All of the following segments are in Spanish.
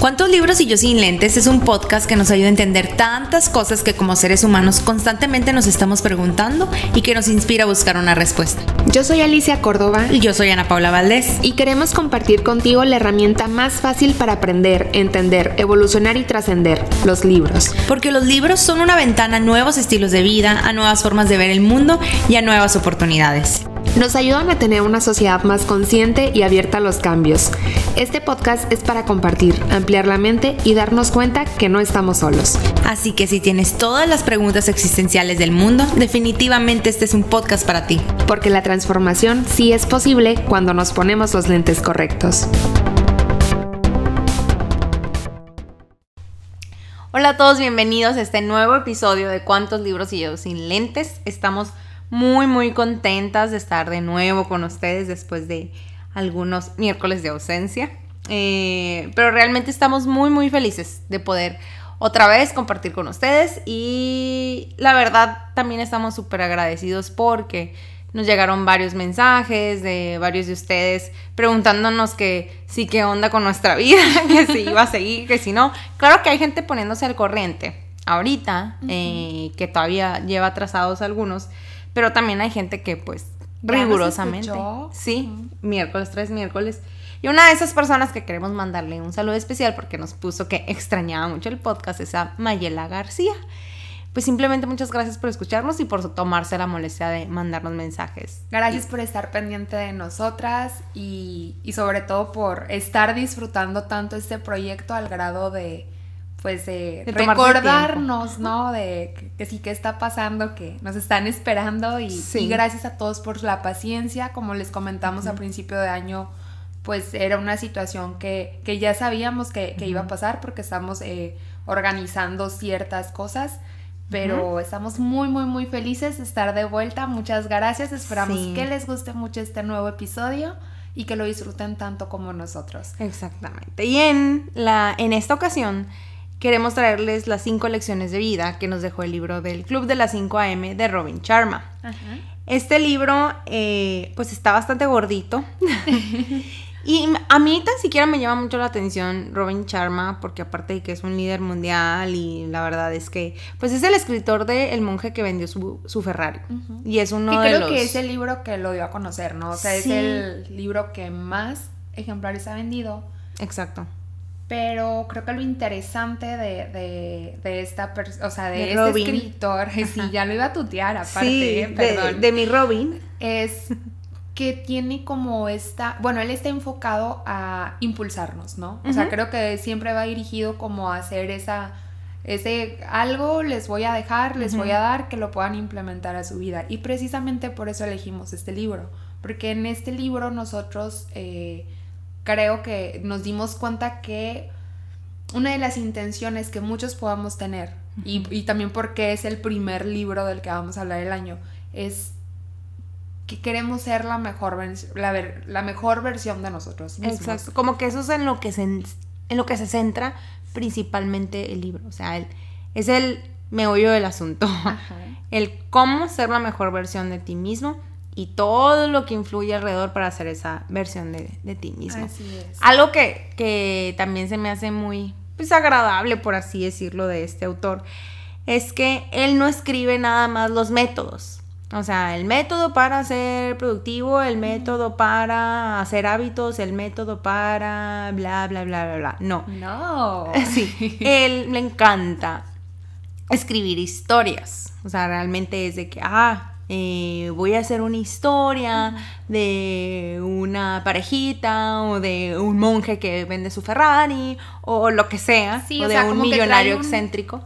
¿Cuántos libros y yo sin lentes? Es un podcast que nos ayuda a entender tantas cosas que como seres humanos constantemente nos estamos preguntando y que nos inspira a buscar una respuesta. Yo soy Alicia Córdoba. Y yo soy Ana Paula Valdés. Y queremos compartir contigo la herramienta más fácil para aprender, entender, evolucionar y trascender: los libros. Porque los libros son una ventana a nuevos estilos de vida, a nuevas formas de ver el mundo y a nuevas oportunidades. Nos ayudan a tener una sociedad más consciente y abierta a los cambios. Este podcast es para compartir, ampliar la mente y darnos cuenta que no estamos solos. Así que si tienes todas las preguntas existenciales del mundo, definitivamente este es un podcast para ti. Porque la transformación sí es posible cuando nos ponemos los lentes correctos. Hola a todos, bienvenidos a este nuevo episodio de ¿Cuántos libros y yo sin lentes? Estamos muy contentas de estar de nuevo con ustedes después de algunos miércoles de ausencia, pero realmente estamos muy felices de poder otra vez compartir con ustedes, y la verdad también estamos súper agradecidos porque nos llegaron varios mensajes de varios de ustedes preguntándonos que sí, qué onda con nuestra vida, que si iba a seguir, que si no. Claro que hay gente poniéndose al corriente ahorita, que todavía lleva atrasados algunos, pero también hay gente que pues rigurosamente, sí, miércoles tras miércoles. Y una de esas personas que queremos mandarle un saludo especial porque nos puso que extrañaba mucho el podcast es a Mayela García. Pues simplemente muchas gracias por escucharnos y por tomarse la molestia de mandarnos mensajes. Gracias por estar pendiente de nosotras y sobre todo por estar disfrutando tanto este proyecto al grado de recordarnos, ¿no? De que sí, que está pasando, que nos están esperando y gracias a todos por la paciencia. Como les comentamos a principio de año, pues era una situación que ya sabíamos que iba a pasar porque estamos organizando ciertas cosas, pero estamos muy felices de estar de vuelta. Muchas gracias, esperamos que les guste mucho este nuevo episodio y que lo disfruten tanto como nosotros. Exactamente. Y en esta ocasión queremos traerles las 5 lecciones de vida que nos dejó el libro del Club de las 5 AM de Robin Sharma. Ajá. Este libro pues está bastante gordito y a mí tan siquiera me llama mucho la atención Robin Sharma, porque aparte de que es un líder mundial, y la verdad es que pues es el escritor de El monje que vendió su Ferrari. Y es uno de los... creo que es el libro que lo dio a conocer, ¿no? O sea, es el libro que más ejemplares ha vendido. Exacto. Pero creo que lo interesante de esta persona, o sea, de este Robin. Escritor, sí, ya lo iba a tutear aparte, perdón. De mi Robin. Es que tiene como bueno, él está enfocado a impulsarnos, ¿no? O sea, creo que siempre va dirigido como a hacer ese algo les voy a dejar, les voy a dar, que lo puedan implementar a su vida. Y precisamente por eso elegimos este libro, porque en este libro nosotros... creo que nos dimos cuenta que una de las intenciones que muchos podamos tener, y también porque es el primer libro del que vamos a hablar el año, es que queremos ser la mejor versión de nosotros mismos. Exacto, como que eso es en lo que se centra principalmente el libro. O sea, es el meollo del asunto. Ajá. El cómo ser la mejor versión de ti mismo y todo lo que influye alrededor para hacer esa versión de ti mismo. Así es. Algo que también se me hace muy pues agradable, por así decirlo, de este autor, es que él no escribe nada más los métodos. O sea, el método para ser productivo, el método para hacer hábitos, el método para bla. No. Sí, él le encanta escribir historias. O sea, realmente es de que, voy a hacer una historia de una parejita o de un monje que vende su Ferrari o lo que sea, o de un millonario excéntrico.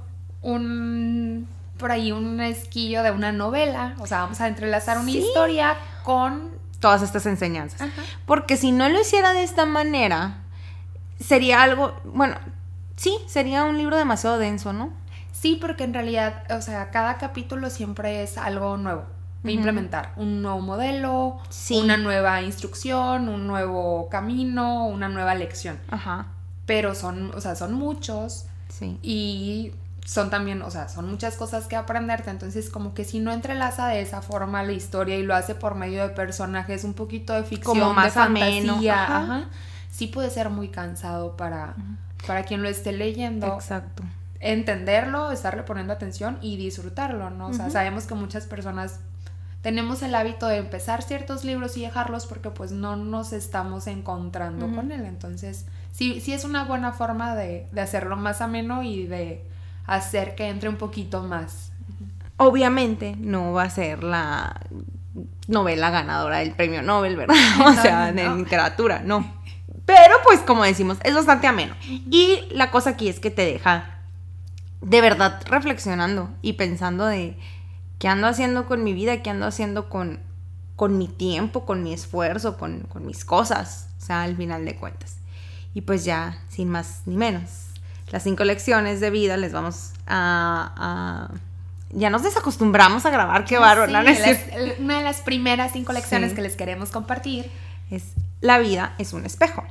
Por ahí un esquillo de una novela, o sea, vamos a entrelazar una historia con todas estas enseñanzas. Ajá. Porque si no lo hiciera de esta manera, sería algo, bueno, sí, sería un libro demasiado denso, ¿no? Sí, porque en realidad, o sea, cada capítulo siempre es algo nuevo de implementar. Un nuevo modelo, una nueva instrucción, un nuevo camino, una nueva lección. Ajá. Pero son muchos. Sí. Y son también, o sea, son muchas cosas que aprenderte. Entonces, como que si no entrelaza de esa forma la historia y lo hace por medio de personajes, un poquito de ficción, como más de ameno. fantasía, sí puede ser muy cansado para para quien lo esté leyendo. Exacto. Entenderlo, estarle poniendo atención y disfrutarlo, ¿no? O sea, sabemos que muchas personas tenemos el hábito de empezar ciertos libros y dejarlos porque pues no nos estamos encontrando con él. Entonces, sí es una buena forma de hacerlo más ameno y de hacer que entre un poquito más. Obviamente no va a ser la novela ganadora del premio Nobel, ¿verdad? O sea, de literatura, no. Pero pues como decimos, es bastante ameno. Y la cosa aquí es que te deja de verdad reflexionando y pensando de qué ando haciendo con mi vida, qué ando haciendo con mi tiempo, con mi esfuerzo, con mis cosas, o sea, al final de cuentas. Y pues ya, sin más ni menos, las 5 lecciones de vida les vamos a ya nos desacostumbramos a grabar, qué bárbaro. Una de las primeras 5 lecciones que les queremos compartir es: la vida es un espejo.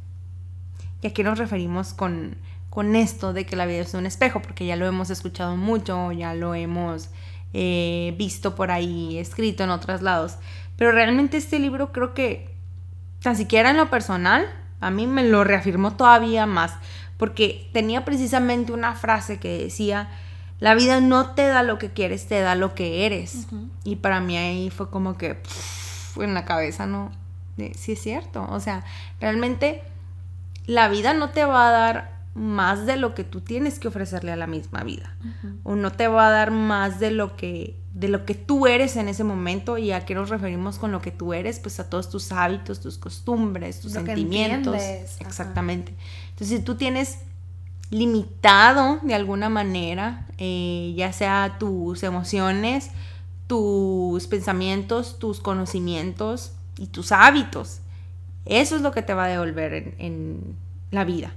Y aquí nos referimos con esto de que la vida es un espejo, porque ya lo hemos escuchado mucho, ya lo hemos visto por ahí, escrito en otros lados. Pero realmente este libro creo que, tan siquiera en lo personal, a mí me lo reafirmó todavía más, porque tenía precisamente una frase que decía: la vida no te da lo que quieres, te da lo que eres. Y para mí ahí fue como que en la cabeza, ¿no? Sí es cierto, o sea, realmente la vida no te va a dar más de lo que tú tienes que ofrecerle a la misma vida, o no te va a dar más de lo que tú eres en ese momento. ¿Y a qué nos referimos con lo que tú eres? Pues a todos tus hábitos, tus costumbres, tus sentimientos. Exactamente. Entonces, si tú tienes limitado de alguna manera, ya sea tus emociones, tus pensamientos, tus conocimientos y tus hábitos, eso es lo que te va a devolver en la vida.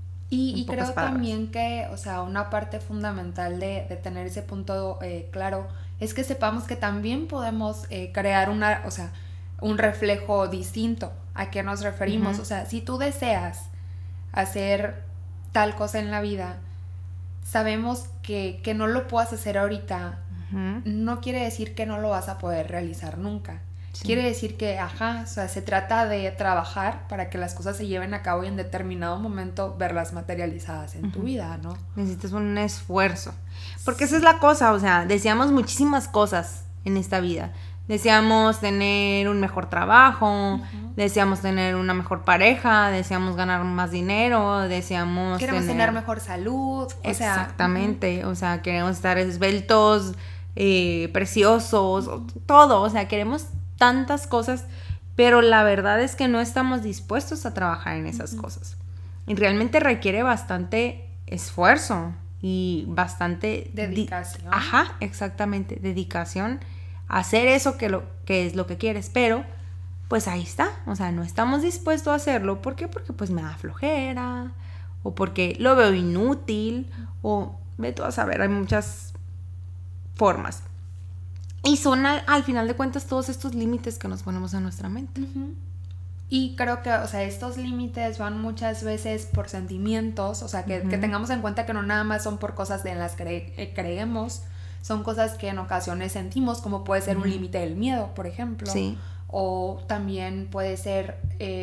Y creo también que, o sea, una parte fundamental de tener ese punto claro es que sepamos que también podemos crear un reflejo distinto. ¿A qué nos referimos? O sea, si tú deseas hacer tal cosa en la vida, sabemos que no lo puedas hacer ahorita, no quiere decir que no lo vas a poder realizar nunca. Sí. Quiere decir que, o sea, se trata de trabajar para que las cosas se lleven a cabo y en determinado momento verlas materializadas en tu vida, ¿no? Necesitas un esfuerzo. Porque esa es la cosa, o sea, deseamos muchísimas cosas en esta vida. Deseamos tener un mejor trabajo, deseamos tener una mejor pareja, deseamos ganar más dinero, queremos tener mejor salud. Exactamente, o sea, queremos estar esbeltos, preciosos, todo, o sea, queremos tantas cosas, pero la verdad es que no estamos dispuestos a trabajar en esas cosas. Y realmente requiere bastante esfuerzo y bastante dedicación. Exactamente, dedicación a hacer eso que es lo que quieres, pero pues ahí está, o sea, no estamos dispuestos a hacerlo. ¿Por qué? Porque pues me da flojera, o porque lo veo inútil, o ve tú a saber, hay muchas formas. Y son al final de cuentas todos estos límites que nos ponemos en nuestra mente. Y creo que, o sea, estos límites van muchas veces por sentimientos, o sea, que tengamos en cuenta que no nada más son por cosas en las que creemos, son cosas que en ocasiones sentimos, como puede ser un límite del miedo, por ejemplo. Sí. O también puede ser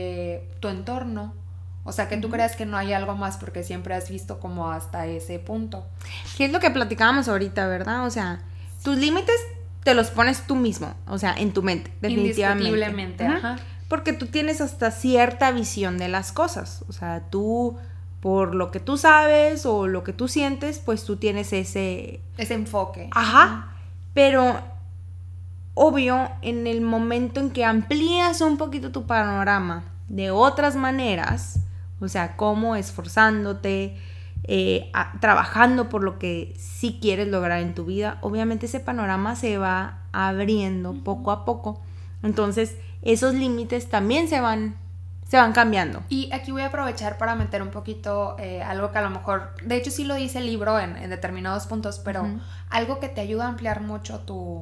tu entorno. O sea, que tú creas que no hay algo más porque siempre has visto como hasta ese punto. ¿Qué es lo que platicábamos ahorita, verdad? O sea, tus límites te los pones tú mismo, o sea, en tu mente, definitivamente. Indiscutiblemente, Porque tú tienes hasta cierta visión de las cosas. O sea, tú, por lo que tú sabes o lo que tú sientes, pues tú tienes ese enfoque. Pero obvio, en el momento en que amplías un poquito tu panorama de otras maneras, o sea, como esforzándote, trabajando por lo que sí quieres lograr en tu vida, obviamente ese panorama se va abriendo poco a poco. Entonces, esos límites también se van cambiando. Y aquí voy a aprovechar para meter un poquito algo que a lo mejor, de hecho sí lo dice el libro en determinados puntos, pero algo que te ayuda a ampliar mucho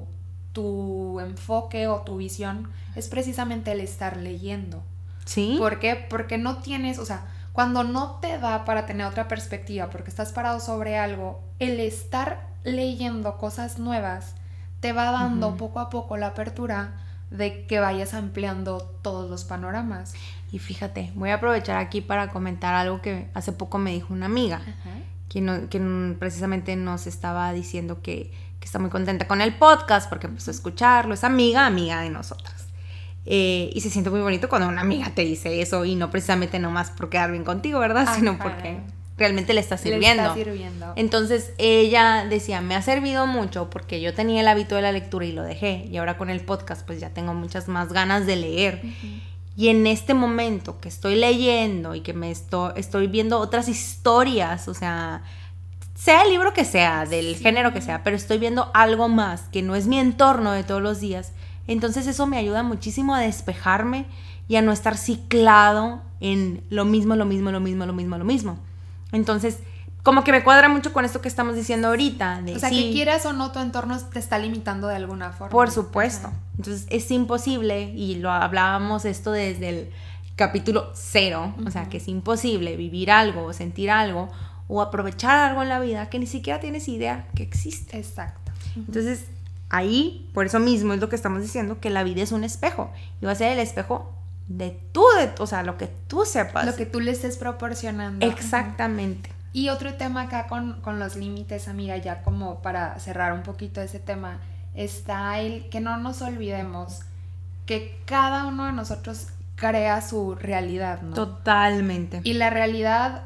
tu enfoque o tu visión es precisamente el estar leyendo. ¿Sí? ¿Por qué? Porque no tienes, o sea, cuando no te da para tener otra perspectiva, porque estás parado sobre algo, el estar leyendo cosas nuevas te va dando poco a poco la apertura de que vayas ampliando todos los panoramas. Y fíjate, voy a aprovechar aquí para comentar algo que hace poco me dijo una amiga, que precisamente nos estaba diciendo que está muy contenta con el podcast porque empezó a escucharlo, es amiga de nosotras. Y se siente muy bonito cuando una amiga te dice eso y no precisamente nomás por quedar bien contigo, ¿verdad? Sino porque realmente le está sirviendo. Le está sirviendo. Entonces ella decía, me ha servido mucho porque yo tenía el hábito de la lectura y lo dejé. Y ahora con el podcast pues ya tengo muchas más ganas de leer. Y en este momento que estoy leyendo y que estoy viendo otras historias, o sea el libro que sea, del género que sea, pero estoy viendo algo más que no es mi entorno de todos los días. Entonces eso me ayuda muchísimo a despejarme y a no estar ciclado en lo mismo. Entonces, como que me cuadra mucho con esto que estamos diciendo ahorita. O sea, que quieras o no, tu entorno te está limitando de alguna forma. Por supuesto. Entonces, es imposible, y lo hablábamos esto desde el capítulo 0, o sea, que es imposible vivir algo o sentir algo o aprovechar algo en la vida que ni siquiera tienes idea que existe. Exacto. Entonces, ahí, por eso mismo es lo que estamos diciendo, que la vida es un espejo. Y va a ser el espejo o sea, lo que tú sepas. Lo que tú le estés proporcionando. Exactamente. Y otro tema acá con los límites, amiga, ya como para cerrar un poquito ese tema, está el que no nos olvidemos que cada uno de nosotros crea su realidad, ¿no? Totalmente. Y la realidad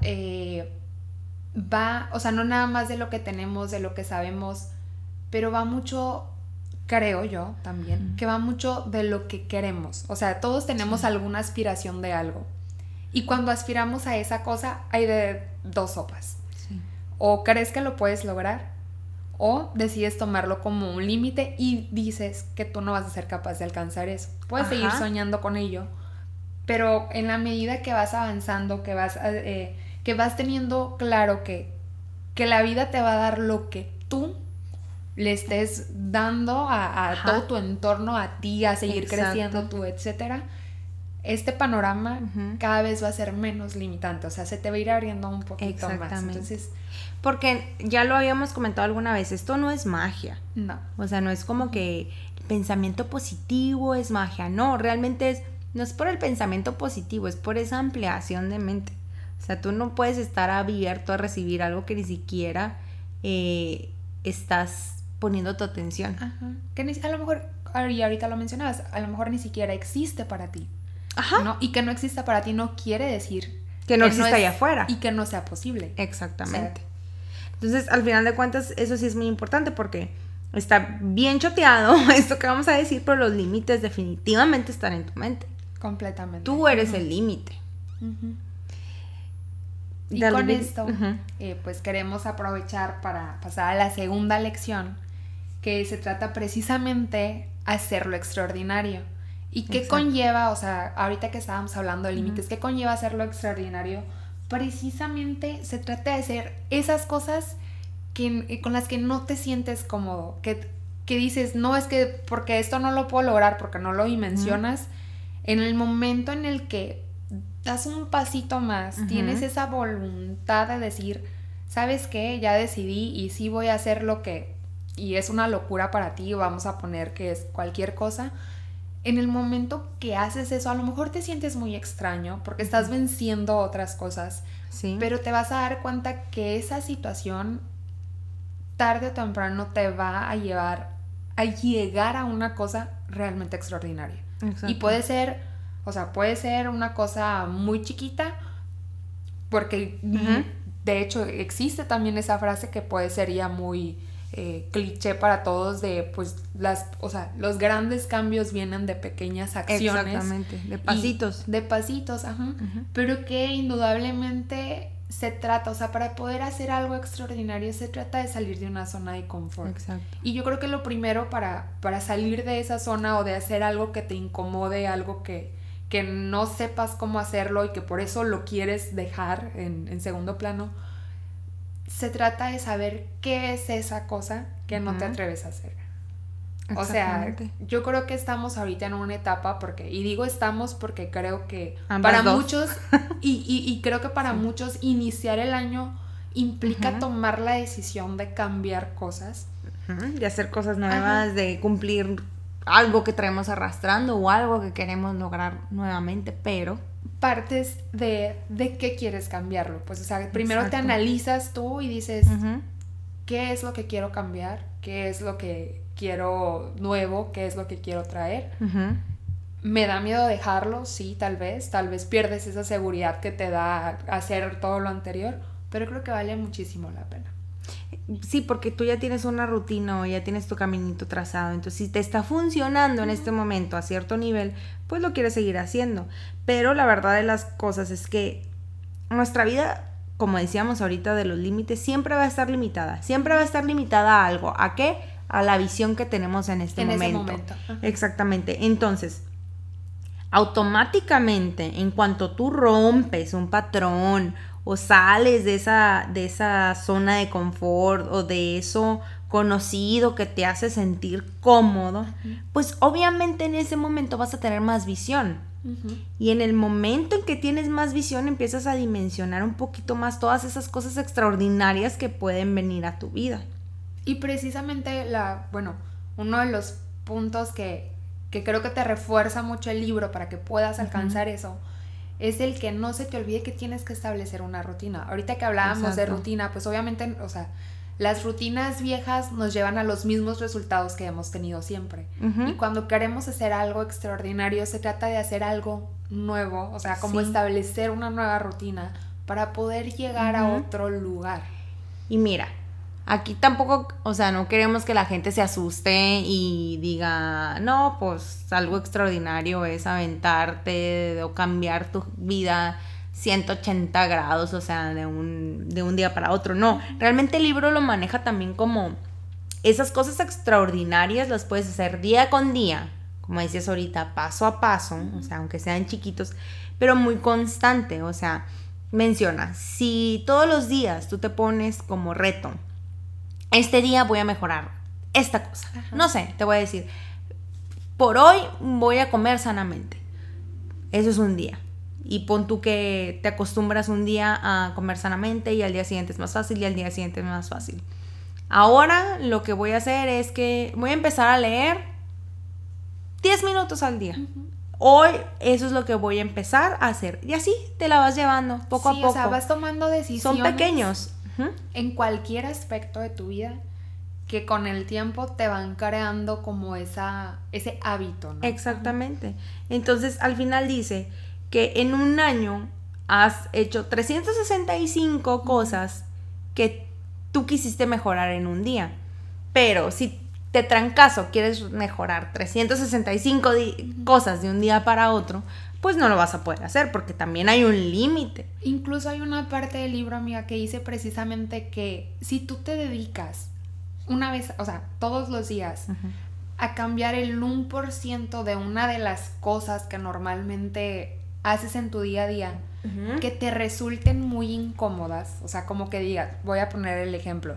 va, o sea, no nada más de lo que tenemos, de lo que sabemos, pero va mucho, creo yo también, que va mucho de lo que queremos. O sea, todos tenemos alguna aspiración de algo. Y cuando aspiramos a esa cosa, hay de dos sopas. Sí. O crees que lo puedes lograr, o decides tomarlo como un límite y dices que tú no vas a ser capaz de alcanzar eso. Puedes seguir soñando con ello, pero en la medida que vas avanzando, que vas teniendo claro que la vida te va a dar lo que tú le estés dando a todo tu entorno, a ti, a seguir creciendo tú, etcétera, este panorama cada vez va a ser menos limitante, o sea, se te va a ir abriendo un poquito más. Entonces, porque ya lo habíamos comentado alguna vez, esto no es magia. No. O sea, no es como que el pensamiento positivo es magia, no, realmente no es por el pensamiento positivo, es por esa ampliación de mente. O sea, tú no puedes estar abierto a recibir algo que ni siquiera estás poniendo tu atención. Que a lo mejor, y ahorita lo mencionabas, a lo mejor ni siquiera existe para ti. ¿No? Y que no exista para ti no quiere decir que no exista allá afuera. Y que no sea posible. Exactamente. O sea, entonces, al final de cuentas, eso sí es muy importante porque está bien choteado esto que vamos a decir, pero los límites definitivamente están en tu mente. Completamente. Tú eres el límite. Y con esto, pues queremos aprovechar para pasar a la segunda lección, que se trata precisamente hacerlo extraordinario. ¿Y qué conlleva? O sea, ahorita que estábamos hablando de límites, ¿qué conlleva hacerlo extraordinario? Precisamente se trata de hacer esas cosas con las que no te sientes cómodo, que dices, no, es que porque esto no lo puedo lograr, porque no lo dimensionas. En el momento en el que das un pasito más, tienes esa voluntad de decir, ¿sabes qué? Ya decidí y sí voy a hacer lo que, y es una locura para ti, vamos a poner que es cualquier cosa. En el momento que haces eso, a lo mejor te sientes muy extraño porque estás venciendo otras cosas, pero te vas a dar cuenta que esa situación tarde o temprano te va a llevar a llegar a una cosa realmente extraordinaria. Y puede ser, o sea, puede ser una cosa muy chiquita, porque de hecho existe también esa frase que puede ser ya muy cliché para todos de pues los grandes cambios vienen de pequeñas acciones. Exactamente, de pasitos. De pasitos, pero que indudablemente se trata, o sea, para poder hacer algo extraordinario se trata de salir de una zona de confort. Exacto. Y yo creo que lo primero para salir de esa zona o de hacer algo que te incomode, algo que no sepas cómo hacerlo y que por eso lo quieres dejar en segundo plano, se trata de saber qué es esa cosa que no te atreves a hacer. O sea, yo creo que estamos ahorita en una etapa y digo estamos porque creo que para muchos y creo que para muchos iniciar el año implica tomar la decisión de cambiar cosas, de hacer cosas nuevas, de cumplir algo que traemos arrastrando o algo que queremos lograr nuevamente, pero partes de qué quieres cambiarlo. Pues, o sea, primero Exacto. te analizas tú y dices, Ujú. ¿qué es lo que quiero cambiar? ¿Qué es lo que quiero nuevo? ¿Qué es lo que quiero traer? Ujú. Me da miedo dejarlo, sí, tal vez pierdes esa seguridad que te da hacer todo lo anterior, pero creo que vale muchísimo la pena. Sí, porque tú ya tienes una rutina o ya tienes tu caminito trazado. Entonces, si te está funcionando en este momento a cierto nivel, pues lo quieres seguir haciendo. Pero la verdad de las cosas es que nuestra vida, como decíamos ahorita de los límites, siempre va a estar limitada. Siempre va a estar limitada a algo. ¿A qué? A la visión que tenemos en este momento. Ese momento. Ajá. Exactamente. Entonces, automáticamente, en cuanto tú rompes un patrón o sales de esa zona de confort o de eso conocido que te hace sentir cómodo, pues obviamente en ese momento vas a tener más visión. Uh-huh. Y en el momento en que tienes más visión empiezas a dimensionar un poquito más todas esas cosas extraordinarias que pueden venir a tu vida. Y precisamente uno de los puntos que creo que te refuerza mucho el libro para que puedas alcanzar eso, es el que no se te olvide que tienes que establecer una rutina. Ahorita que hablábamos de rutina, pues obviamente, o sea, las rutinas viejas nos llevan a los mismos resultados que hemos tenido siempre. Y cuando queremos hacer algo extraordinario, se trata de hacer algo nuevo, o sea, como establecer una nueva rutina para poder llegar a otro lugar. Y mira, aquí tampoco, o sea, no queremos que la gente se asuste y diga, no, pues algo extraordinario es aventarte o cambiar tu vida 180 grados, o sea, de un día para otro. No, realmente el libro lo maneja también como esas cosas extraordinarias las puedes hacer día con día, como decías ahorita, paso a paso, o sea, aunque sean chiquitos, pero muy constante. O sea, menciona, si todos los días tú te pones como reto, este día voy a mejorar esta cosa. Ajá. No sé, te voy a decir, por hoy voy a comer sanamente. Eso es un día. Y pon tú que te acostumbras un día a comer sanamente y al día siguiente es más fácil y al día siguiente es más fácil. Ahora lo que voy a hacer es que voy a empezar a leer 10 minutos al día. Hoy eso es lo que voy a empezar a hacer. Y así te la vas llevando poco a poco. O sea, vas tomando decisiones. Son pequeños. En cualquier aspecto de tu vida que con el tiempo te van creando como ese hábito, ¿no? Exactamente. Entonces al final dice que en un año has hecho 365 cosas que tú quisiste mejorar en un día. Pero si de trancazo quieres mejorar 365 cosas de un día para otro, pues no lo vas a poder hacer porque también hay un límite. Incluso hay una parte del libro, amiga, que dice precisamente que si tú te dedicas una vez, o sea, todos los días, a cambiar el 1% de una de las cosas que normalmente haces en tu día a día, que te resulten muy incómodas, o sea, como que digas, voy a poner el ejemplo,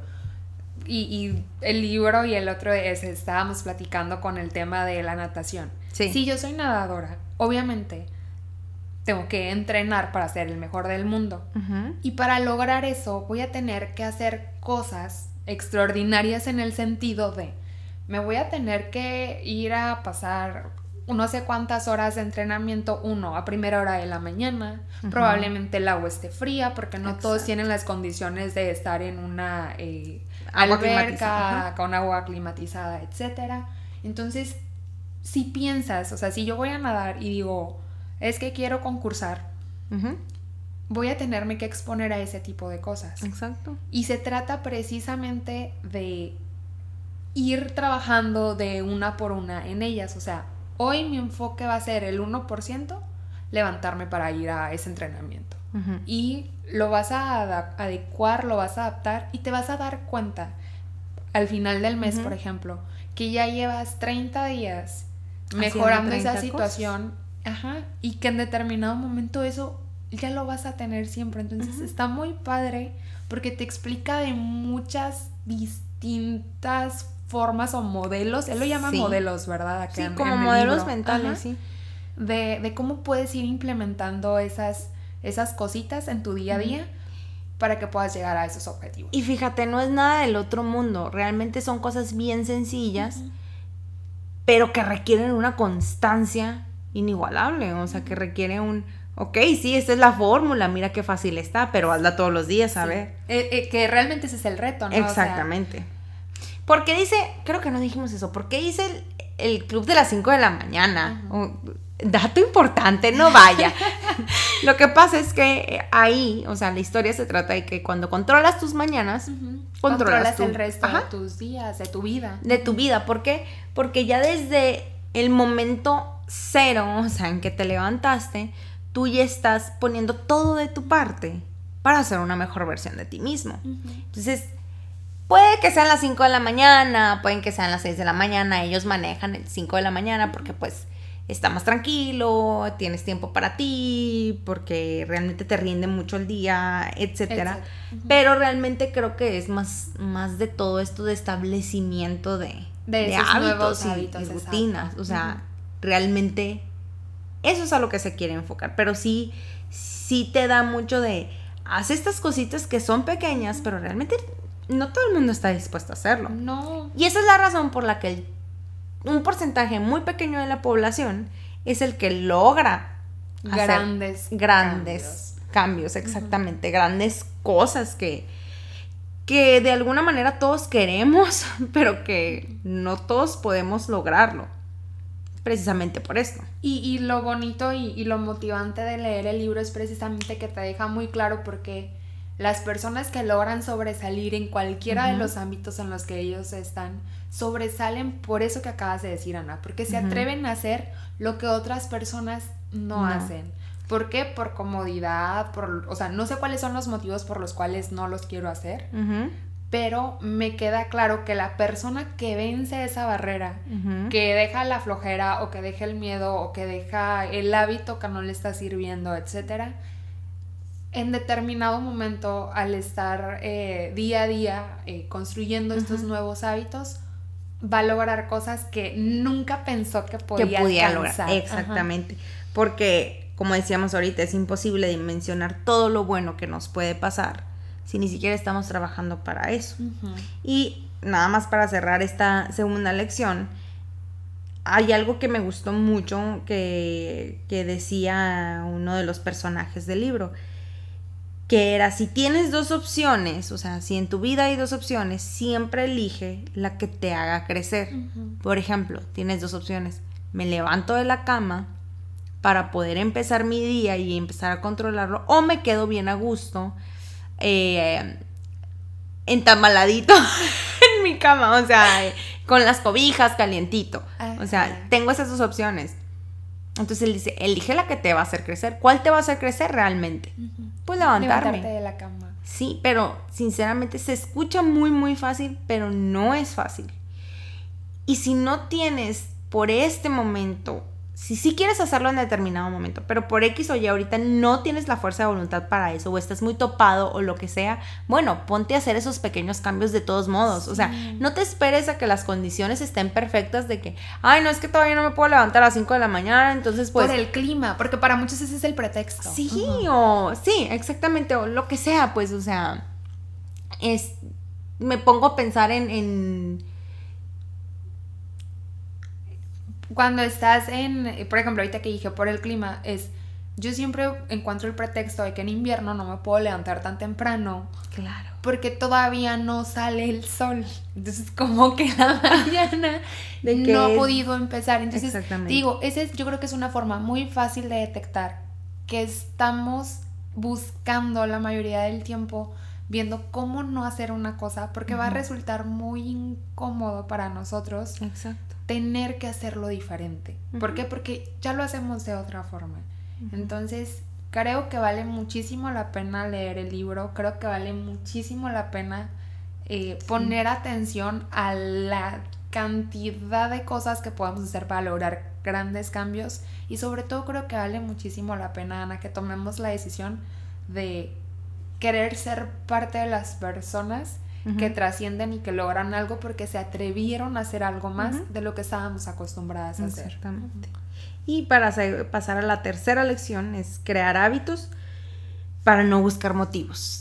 y el libro y el otro estábamos platicando con el tema de la natación. Sí. Si yo soy nadadora, obviamente tengo que entrenar para ser el mejor del mundo. Y para lograr eso voy a tener que hacer cosas extraordinarias en el sentido de me voy a tener que ir a pasar no sé cuántas horas de entrenamiento a primera hora de la mañana. Probablemente el agua esté fría porque no todos tienen las condiciones de estar en una alberca con agua climatizada, etcétera. Entonces, si piensas, o sea, si yo voy a nadar y digo, es que quiero concursar, voy a tenerme que exponer a ese tipo de cosas. Exacto. Y se trata precisamente de ir trabajando de una por una en ellas. O sea, hoy mi enfoque va a ser el 1%, levantarme para ir a ese entrenamiento. Y lo vas a adecuar, lo vas a adaptar y te vas a dar cuenta al final del mes, por ejemplo, que ya llevas 30 días mejorando esa situación, y que en determinado momento eso ya lo vas a tener siempre. Entonces está muy padre porque te explica de muchas distintas formas o modelos. Él lo llama modelos, ¿verdad? Acá sí, como modelos mentales, sí. De cómo puedes ir implementando esas cositas en tu día a día para que puedas llegar a esos objetivos. Y fíjate, no es nada del otro mundo. Realmente son cosas bien sencillas, pero que requieren una constancia inigualable. O sea, que requiere un Ok, sí, esta es la fórmula, mira qué fácil está, pero hazla todos los días, a ver. Que realmente ese es el reto, ¿no? Exactamente. O sea, porque dice, creo que no dijimos eso, ¿por qué dice el club de las 5 de la mañana? Dato importante, no vaya. Lo que pasa es que ahí, o sea, la historia se trata de que cuando controlas tus mañanas, controlas el resto de tus días, de tu vida. De tu vida, ¿por qué? Porque ya desde el momento cero, o sea, en que te levantaste, tú ya estás poniendo todo de tu parte para hacer una mejor versión de ti mismo. Entonces, puede que sean las 5 de la mañana, pueden que sean las 6 de la mañana, ellos manejan el 5 de la mañana porque pues está más tranquilo, tienes tiempo para ti, porque realmente te rinde mucho el día, etcétera. Pero realmente creo que es más de todo esto de establecimiento de hábitos y rutinas. O sea, realmente eso es a lo que se quiere enfocar. Pero sí te da mucho de haz estas cositas que son pequeñas, pero realmente no todo el mundo está dispuesto a hacerlo. No. Y esa es la razón por la que un porcentaje muy pequeño de la población es el que logra grandes cambios, exactamente, grandes cosas que de alguna manera todos queremos, pero que no todos podemos lograrlo, precisamente por esto. Y lo bonito y lo motivante de leer el libro es precisamente que te deja muy claro porque las personas que logran sobresalir en cualquiera de los ámbitos en los que ellos están, sobresalen por eso que acabas de decir, Ana, porque se atreven a hacer lo que otras personas no hacen. ¿Por qué? Por comodidad, o sea, no sé cuáles son los motivos por los cuales no los quiero hacer, pero me queda claro que la persona que vence esa barrera, que deja la flojera o que deja el miedo o que deja el hábito que no le está sirviendo, etcétera, en determinado momento, al estar día a día construyendo estos nuevos hábitos, va a lograr cosas que nunca pensó que podía alcanzar. Lograr. Exactamente. Porque, como decíamos ahorita, es imposible dimensionar todo lo bueno que nos puede pasar si ni siquiera estamos trabajando para eso. Y nada más para cerrar esta segunda lección, hay algo que me gustó mucho que decía uno de los personajes del libro, que era, si tienes dos opciones, o sea, si en tu vida hay dos opciones, siempre elige la que te haga crecer. Por ejemplo, tienes dos opciones: me levanto de la cama para poder empezar mi día y empezar a controlarlo, o me quedo bien a gusto, entamaladito en mi cama, o sea, con las cobijas, calientito. O sea, tengo esas dos opciones. Entonces él dice, elige la que te va a hacer crecer. ¿Cuál te va a hacer crecer realmente? Pues levantarte de la cama. Sí, pero sinceramente se escucha muy muy fácil, pero no es fácil. Y si no tienes por este momento, si sí quieres hacerlo en determinado momento, pero por X o Y ahorita no tienes la fuerza de voluntad para eso, o estás muy topado o lo que sea, bueno, ponte a hacer esos pequeños cambios de todos modos. O sea, no te esperes a que las condiciones estén perfectas de que, ay, no, es que todavía no me puedo levantar a las 5 de la mañana, entonces pues... Por el clima, porque para muchos ese es el pretexto. Sí, sí, exactamente, o lo que sea, pues, o sea, me pongo a pensar en cuando estás por ejemplo, ahorita que dije por el clima, yo siempre encuentro el pretexto de que en invierno no me puedo levantar tan temprano. Claro. Porque todavía no sale el sol. Entonces, como que la mañana no ha podido empezar. Entonces, digo, yo creo que es una forma muy fácil de detectar que estamos buscando la mayoría del tiempo, viendo cómo no hacer una cosa, porque va a resultar muy incómodo para nosotros. Exacto. Tener que hacerlo diferente. ¿Por qué? Porque ya lo hacemos de otra forma. Entonces, creo que vale muchísimo la pena leer el libro. Creo que vale muchísimo la pena poner atención a la cantidad de cosas que podemos hacer para lograr grandes cambios. Y sobre todo creo que vale muchísimo la pena, Ana, que tomemos la decisión de querer ser parte de las personas que trascienden y que logran algo porque se atrevieron a hacer algo más de lo que estábamos acostumbradas a hacer. Exactamente. Y para pasar a la tercera lección es crear hábitos para no buscar motivos.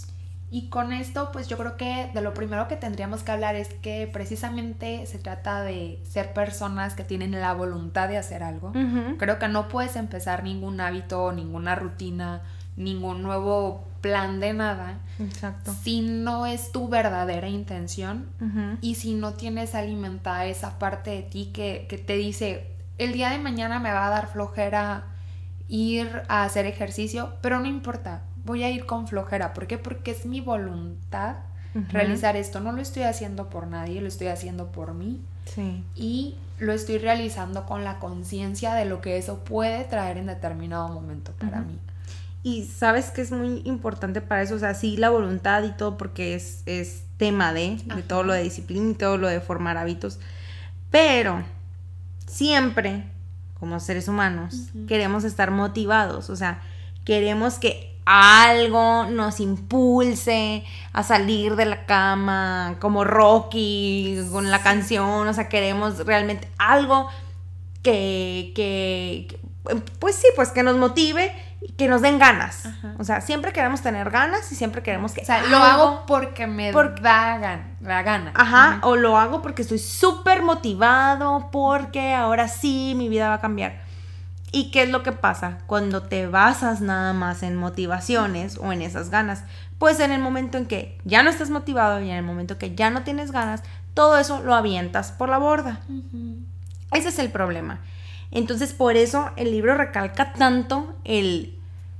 Y con esto, pues yo creo que de lo primero que tendríamos que hablar es que precisamente se trata de ser personas que tienen la voluntad de hacer algo. Creo que no puedes empezar ningún hábito, ninguna rutina, ningún nuevo plan de nada. Exacto. Si no es tu verdadera intención y si no tienes alimentada esa parte de ti que te dice, el día de mañana me va a dar flojera ir a hacer ejercicio, pero no importa. Voy a ir con flojera. ¿Por qué? Porque es mi voluntad realizar esto. No lo estoy haciendo por nadie, lo estoy haciendo por mí. Sí. Y lo estoy realizando con la conciencia de lo que eso puede traer en determinado momento para mí. Y sabes que es muy importante para eso, o sea, sí, la voluntad y todo, porque es tema de todo lo de disciplina y todo lo de formar hábitos. Pero siempre, como seres humanos, queremos estar motivados, o sea, queremos que algo nos impulse a salir de la cama, como Rocky con la canción, o sea, queremos realmente algo que pues sí, pues que nos motive y que nos den ganas. O sea, siempre queremos tener ganas y siempre queremos que... O sea, lo hago porque me da la gana. O lo hago porque estoy súper motivado, porque ahora sí mi vida va a cambiar. ¿Y qué es lo que pasa? Cuando te basas nada más en motivaciones o en esas ganas, pues en el momento en que ya no estás motivado y en el momento que ya no tienes ganas, todo eso lo avientas por la borda. Ese es el problema. Entonces, por eso el libro recalca tanto el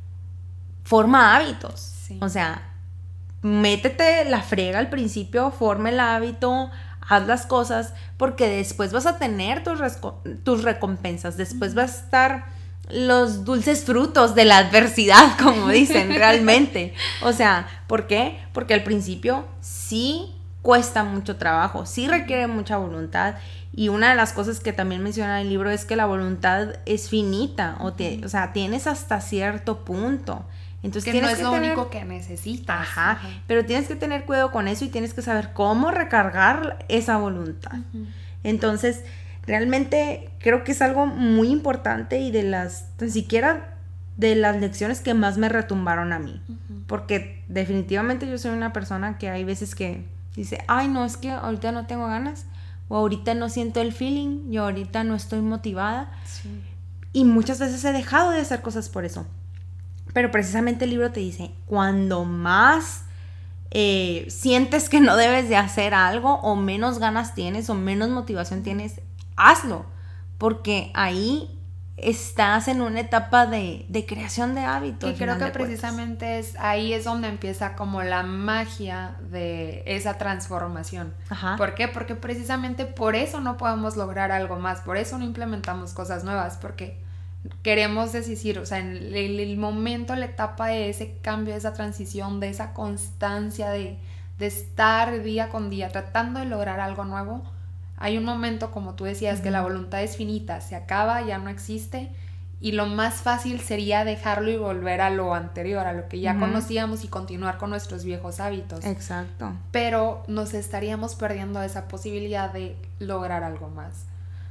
forma hábitos. Sí. O sea, métete la frega al principio, forma el hábito, haz las cosas, porque después vas a tener tus recompensas, después va a estar los dulces frutos de la adversidad, como dicen realmente. O sea, ¿por qué? Porque al principio sí cuesta mucho trabajo, sí requiere mucha voluntad, y una de las cosas que también menciona el libro es que la voluntad es finita, o sea, tienes hasta cierto punto. Entonces, que no es lo único que necesitas. Pero tienes que tener cuidado con eso y tienes que saber cómo recargar esa voluntad. Entonces, realmente creo que es algo muy importante y tan siquiera de las lecciones que más me retumbaron a mí. Porque definitivamente yo soy una persona que hay veces que dice, ay, no, es que ahorita no tengo ganas, o ahorita no siento el feeling, yo ahorita no estoy motivada. Sí. Y muchas veces he dejado de hacer cosas por eso. Pero precisamente el libro te dice, cuando más sientes que no debes de hacer algo, o menos ganas tienes, o menos motivación tienes, hazlo. Porque ahí estás en una etapa de creación de hábitos. Y creo que precisamente ahí es donde empieza como la magia de esa transformación. ¿Por qué? Porque precisamente por eso no podemos lograr algo más, por eso no implementamos cosas nuevas, porque queremos decir, o sea, en el momento, la etapa de ese cambio, de esa transición, de esa constancia de estar día con día tratando de lograr algo nuevo, hay un momento, como tú decías, que la voluntad es finita, se acaba, ya no existe, y lo más fácil sería dejarlo y volver a lo anterior, a lo que ya conocíamos, y continuar con nuestros viejos hábitos. Exacto. Pero nos estaríamos perdiendo esa posibilidad de lograr algo más.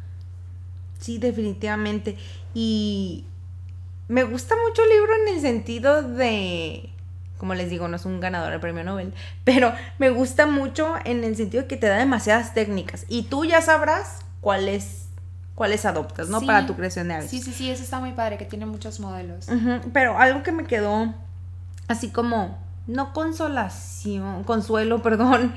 Sí, definitivamente. Y me gusta mucho el libro en el sentido de, como les digo, no es un ganador del premio Nobel, pero me gusta mucho en el sentido de que te da demasiadas técnicas y tú ya sabrás cuáles adoptas, ¿no? Sí, para tu creación de hábitos. Sí, eso está muy padre, que tiene muchos modelos. Pero algo que me quedó así como, no consuelo, perdón,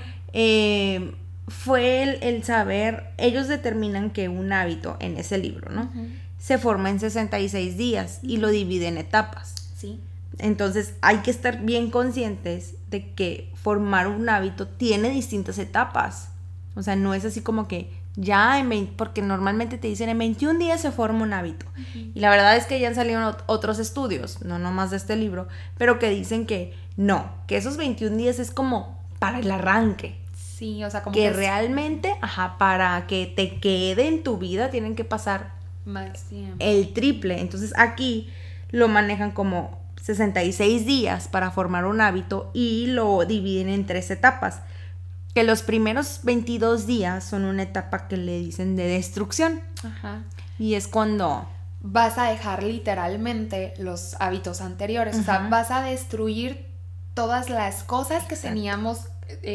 fue el saber, ellos determinan que un hábito en ese libro, ¿no? Se forma en 66 días y lo divide en etapas. Sí. Entonces hay que estar bien conscientes de que formar un hábito tiene distintas etapas. O sea, no es así como que ya porque normalmente te dicen en 21 días se forma un hábito. Y la verdad es que ya han salido otros estudios, no nomás de este libro, pero que dicen que no, que esos 21 días es como para el arranque. Sí, o sea, como que realmente, para que te quede en tu vida tienen que pasar más tiempo, el triple. Entonces aquí lo manejan como 66 días para formar un hábito y lo dividen en 3 etapas. Que los primeros 22 días son una etapa que le dicen de destrucción. Y es cuando vas a dejar literalmente los hábitos anteriores. O sea, vas a destruir todas las cosas que teníamos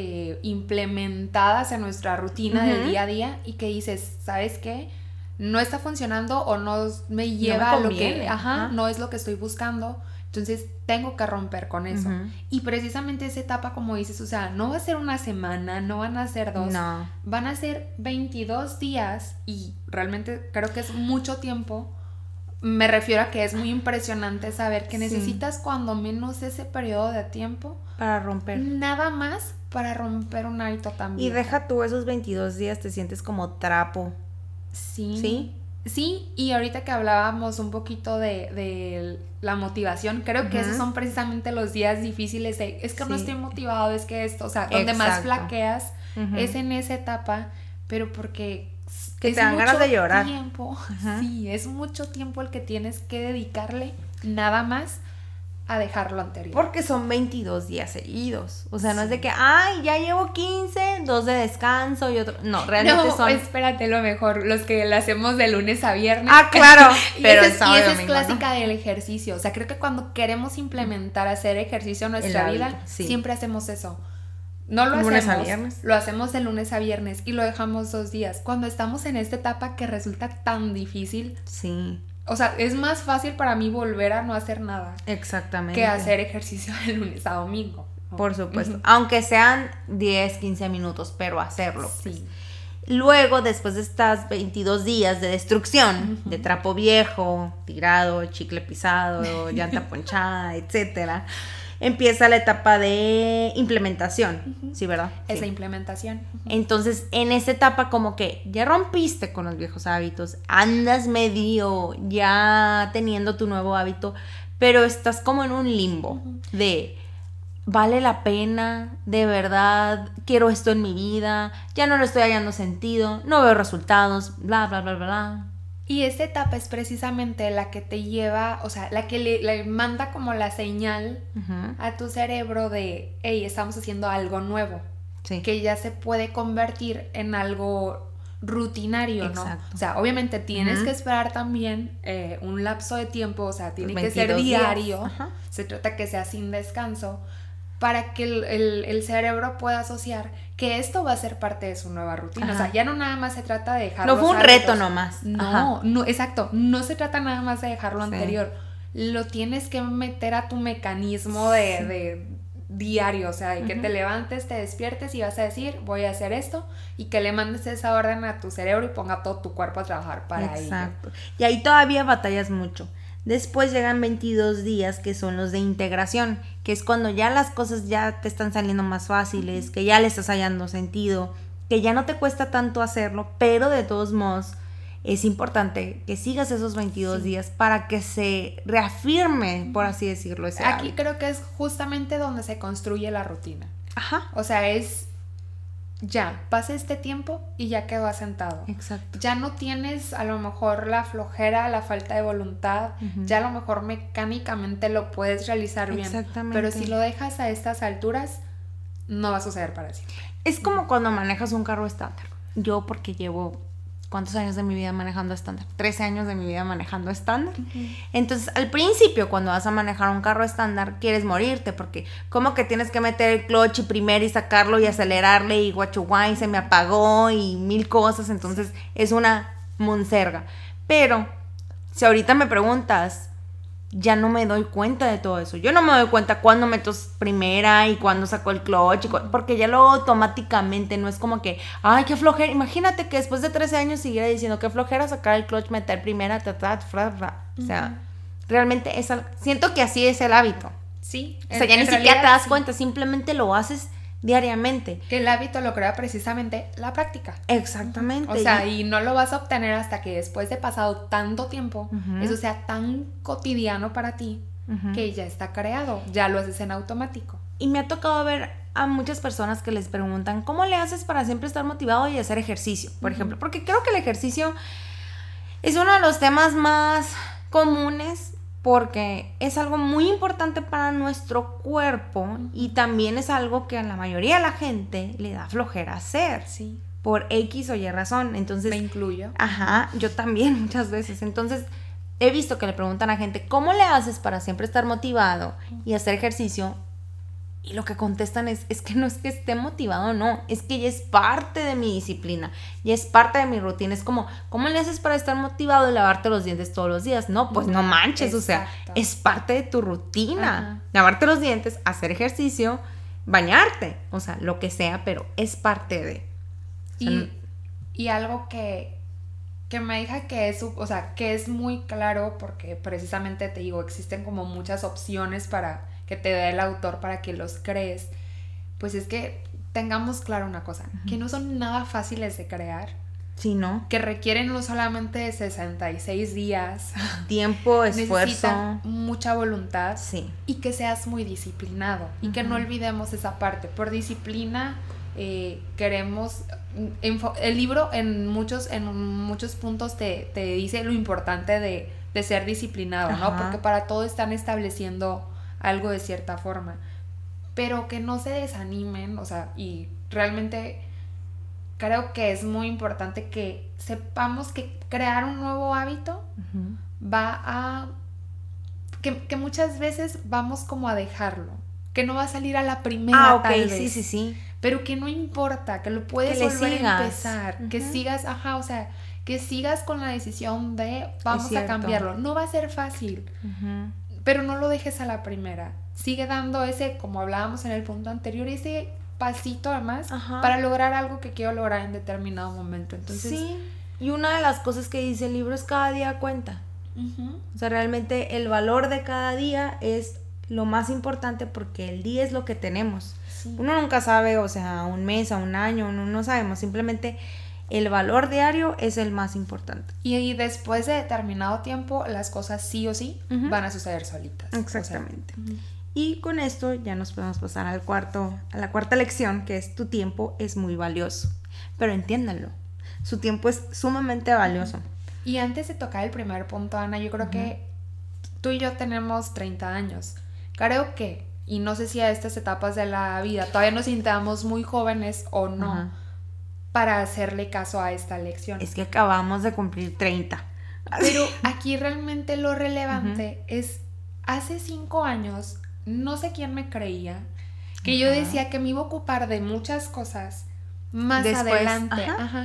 implementadas en nuestra rutina del día a día y que dices, ¿sabes qué? No está funcionando o no me lleva a lo que, no es lo que estoy buscando, entonces tengo que romper con eso. Y precisamente esa etapa, como dices, o sea, no va a ser una semana, no van a ser 2, van a ser 22 días y realmente creo que es mucho tiempo. Me refiero a que es muy impresionante saber que necesitas cuando menos ese periodo de tiempo para romper. Nada más para romper un hábito también. Y deja tú esos 22 días, te sientes como trapo. Sí. Sí, y ahorita que hablábamos un poquito de la motivación, creo que esos son precisamente los días difíciles de, es que no estoy motivado, es que esto, o sea, donde más flaqueas es en esa etapa, pero porque que te dan ganas de llorar. Sí, es mucho tiempo el que tienes que dedicarle nada más a dejar lo anterior. Porque son 22 días seguidos. O sea, no es de que, ay, ya llevo 15, 2 de descanso y otro. No, realmente son. Espérate, lo mejor, los que lo hacemos de lunes a viernes. Ah, claro. Pero esa es clásica del ejercicio. O sea, creo que cuando queremos implementar hacer ejercicio en nuestra vida, siempre hacemos eso. No lo lunes hacemos, a viernes. Lo hacemos de lunes a viernes y lo dejamos 2 días. Cuando estamos en esta etapa que resulta tan difícil. Sí. O sea, es más fácil para mí volver a no hacer nada. Exactamente. Que hacer ejercicio de lunes a domingo, ¿no? Por supuesto. Aunque sean 10, 15 minutos, pero hacerlo. Sí. Luego, después de estas 22 días de destrucción, de trapo viejo, tirado, chicle pisado, llanta ponchada, etcétera, empieza la etapa de implementación, ¿sí, verdad? Esa sí. Implementación. Entonces, en esa etapa como que ya rompiste con los viejos hábitos, andas medio ya teniendo tu nuevo hábito, pero estás como en un limbo de vale la pena, de verdad, quiero esto en mi vida, ya no le estoy hallando sentido, no veo resultados, bla, bla, bla, bla. Y esta etapa es precisamente la que te lleva, o sea, la que le manda como la señal a tu cerebro de, hey, estamos haciendo algo nuevo, que ya se puede convertir en algo rutinario, Exacto. ¿no? O sea, obviamente tienes que esperar también un lapso de tiempo, o sea, tiene que ser diario, se trata que sea sin descanso, para que el cerebro pueda asociar que esto va a ser parte de su nueva rutina. O sea, ya no nada más se trata de dejar no fue un reto nomás. No, exacto. No se trata nada más de dejar lo anterior. Lo tienes que meter a tu mecanismo de diario. O sea, de que te levantes, te despiertes y vas a decir, voy a hacer esto. Y que le mandes esa orden a tu cerebro y ponga todo tu cuerpo a trabajar para ello. Exacto. Y ahí todavía batallas mucho. Después llegan 22 días que son los de integración, que es cuando ya las cosas ya te están saliendo más fáciles, que ya le estás hallando sentido, que ya no te cuesta tanto hacerlo, pero de todos modos es importante que sigas esos 22 días para que se reafirme, por así decirlo, ese Aquí hábito. creo que es justamente donde se construye la rutina. Ajá. O sea, es ya, pasa este tiempo y ya quedó asentado. Exacto. Ya no tienes a lo mejor la flojera, la falta de voluntad, ya a lo mejor mecánicamente lo puedes realizar bien. Exactamente. Pero si lo dejas a estas alturas, no va a suceder para siempre. Es como cuando manejas un carro estándar. Yo porque llevo, ¿cuántos años de mi vida manejando estándar? 13 años de mi vida manejando estándar. Entonces, al principio, cuando vas a manejar un carro estándar, quieres morirte, porque como que tienes que meter el clutch y primero y sacarlo y acelerarle y guachuguay, se me apagó y 1000 cosas, entonces es una monserga. Pero, si ahorita me preguntas, ya no me doy cuenta de todo eso. Yo no me doy cuenta cuándo meto primera y cuándo saco el clutch, porque ya lo automáticamente, no es como que, ay, qué flojera. Imagínate que después de 13 años siguiera diciendo qué flojera sacar el clutch, meter primera, o sea, realmente siento que así es el hábito. Sí. O sea, ya ni siquiera te das cuenta, simplemente lo haces diariamente. Que el hábito lo crea precisamente la práctica. Exactamente. O sea, y no lo vas a obtener hasta que después de pasado tanto tiempo, eso sea tan cotidiano para ti, que ya está creado, ya lo haces en automático. Y me ha tocado ver a muchas personas que les preguntan, ¿cómo le haces para siempre estar motivado y hacer ejercicio? Por ejemplo, porque creo que el ejercicio es uno de los temas más comunes, porque es algo muy importante para nuestro cuerpo y también es algo que a la mayoría de la gente le da flojera hacer. Sí. Por X o Y razón. Entonces, me incluyo. Ajá, yo también muchas veces. Entonces, he visto que le preguntan a gente, ¿cómo le haces para siempre estar motivado y hacer ejercicio? Y lo que contestan es que no es que esté motivado, no, es que ya es parte de mi disciplina, ya es parte de mi rutina. Es como, ¿cómo le haces para estar motivado y lavarte los dientes todos los días? No, pues no manches, Exacto. o sea, es parte de tu rutina. Ajá. Lavarte los dientes, hacer ejercicio, bañarte, o sea, lo que sea, pero es parte de. O sea, Y algo que me diga que es, o sea, que es muy claro, porque precisamente te digo, existen como muchas opciones para que te dé el autor para que los crees, pues es que tengamos claro una cosa, que no son nada fáciles de crear, sí, ¿no? que requieren no solamente 66 días, Tiempo, esfuerzo. necesitan mucha voluntad, Sí. y que seas muy disciplinado, y que no olvidemos esa parte. Por disciplina queremos, el libro en muchos puntos te dice lo importante de ser disciplinado, ¿no? Ajá. Porque para todo están estableciendo algo de cierta forma, pero que no se desanimen, o sea, y realmente creo que es muy importante que sepamos que crear un nuevo hábito va a... Que muchas veces vamos como a dejarlo, que no va a salir a la primera, tal vez. Sí. Pero que no importa, que lo puedes Que le volver sigas. a empezar, que sigas, o sea, que sigas con la decisión de vamos a cambiarlo. No va a ser fácil, pero no lo dejes a la primera. Sigue dando ese, como hablábamos en el punto anterior, ese pasito además para lograr algo que quiero lograr en determinado momento. Entonces, sí, y una de las cosas que dice el libro es cada día cuenta. O sea, realmente el valor de cada día es lo más importante porque el día es lo que tenemos. Sí. Uno nunca sabe, o sea, un mes, a un año, no sabemos. Simplemente el valor diario es el más importante. Y después de determinado tiempo, las cosas sí o sí van a suceder solitas. Exactamente. O sea, y con esto ya nos podemos pasar a la cuarta lección, que es: tu tiempo es muy valioso. Pero entiéndanlo, su tiempo es sumamente valioso. Y antes de tocar el primer punto, Ana, yo creo que tú y yo tenemos 30 años. Creo que, y no sé si a estas etapas de la vida todavía nos sintamos muy jóvenes o no, para hacerle caso a esta lección. Es que acabamos de cumplir 30. Pero aquí realmente lo relevante es, hace 5 años, no sé quién me creía, que yo decía que me iba a ocupar de muchas cosas más después, adelante.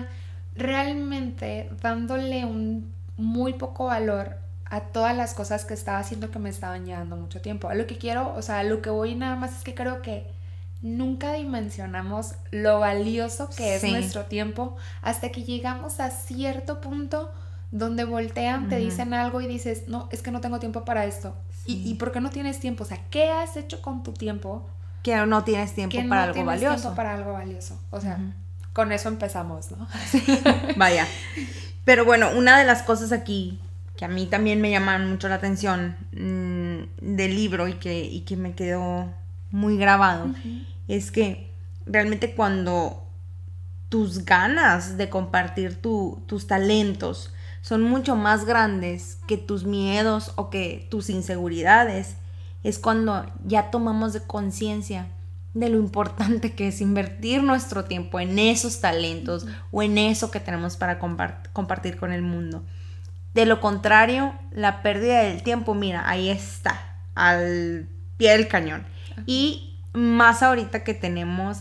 Realmente dándole un muy poco valor a todas las cosas que estaba haciendo que me estaban llevando mucho tiempo. A lo que quiero, o sea, a lo que voy nada más es que creo que nunca dimensionamos lo valioso que es nuestro tiempo hasta que llegamos a cierto punto donde voltean, te dicen algo y dices, no, es que no tengo tiempo para esto. ¿Y por qué no tienes tiempo? O sea, ¿qué has hecho con tu tiempo? Que no tienes tiempo para algo valioso. Tiempo para algo valioso. O sea, con eso empezamos, ¿no? Vaya. Pero bueno, una de las cosas aquí que a mí también me llaman mucho la atención del libro y que me quedó muy grabado es que realmente cuando tus ganas de compartir tus talentos son mucho más grandes que tus miedos o que tus inseguridades, es cuando ya tomamos de conciencia de lo importante que es invertir nuestro tiempo en esos talentos o en eso que tenemos para compartir con el mundo. De lo contrario, la pérdida del tiempo, mira, ahí está, al pie del cañón. Y más ahorita que tenemos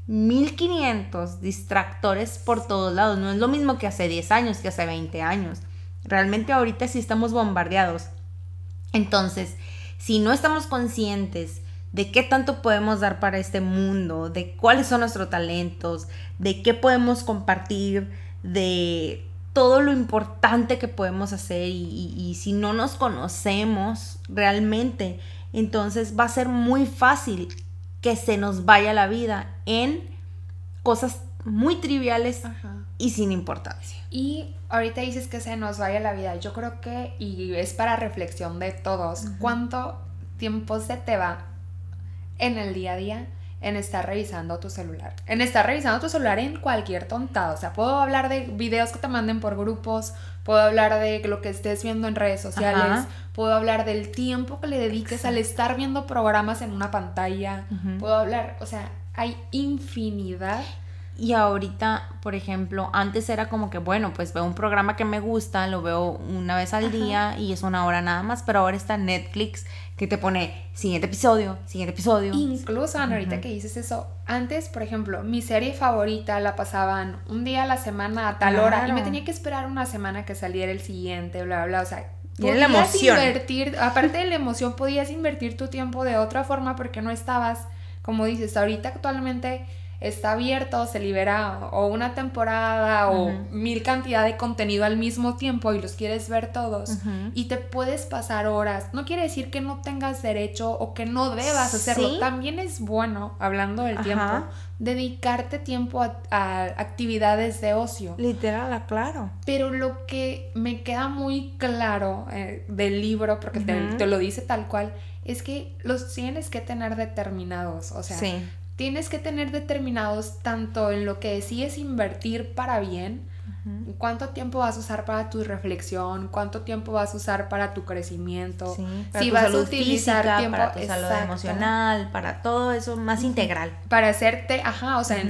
1500 distractores por todos lados. No es lo mismo que hace 10 años, que hace 20 años. Realmente ahorita sí estamos bombardeados. Entonces, si no estamos conscientes de qué tanto podemos dar para este mundo, de cuáles son nuestros talentos, de qué podemos compartir, de todo lo importante que podemos hacer y si no nos conocemos realmente, entonces va a ser muy fácil que se nos vaya la vida en cosas muy triviales y sin importancia. Y ahorita dices que se nos vaya la vida. Yo creo que, y es para reflexión de todos, ¿cuánto tiempo se te va en el día a día en estar revisando tu celular? En estar revisando tu celular en cualquier tontada. O sea, puedo hablar de videos que te manden por grupos, puedo hablar de lo que estés viendo en redes sociales, puedo hablar del tiempo que le dediques al estar viendo programas en una pantalla, puedo hablar, o sea, hay infinidad. Y ahorita, por ejemplo, antes era como que, bueno, pues veo un programa que me gusta, lo veo una vez al día y es una hora nada más, pero ahora está Netflix que te pone siguiente episodio. Incluso, Ana, ahorita que dices eso, antes, por ejemplo, mi serie favorita la pasaban un día a la semana a tal hora y me tenía que esperar una semana que saliera el siguiente, bla, bla, o sea, podías la emoción. Aparte de la emoción, podías invertir tu tiempo de otra forma porque no estabas, como dices, ahorita actualmente está abierto, se libera o una temporada o mil cantidad de contenido al mismo tiempo y los quieres ver todos y te puedes pasar horas. No quiere decir que no tengas derecho o que no debas hacerlo. También es bueno, hablando del tiempo, dedicarte tiempo a actividades de ocio. Literal, claro. Pero lo que me queda muy claro del libro, porque te lo dice tal cual, es que los tienes que tener determinados, o sea, tienes que tener determinados tanto en lo que decides invertir para bien, cuánto tiempo vas a usar para tu reflexión, cuánto tiempo vas a usar para tu crecimiento, para si tu vas salud a utilizar física, tiempo para tu salud emocional, para todo eso más integral. Para hacerte, o sea,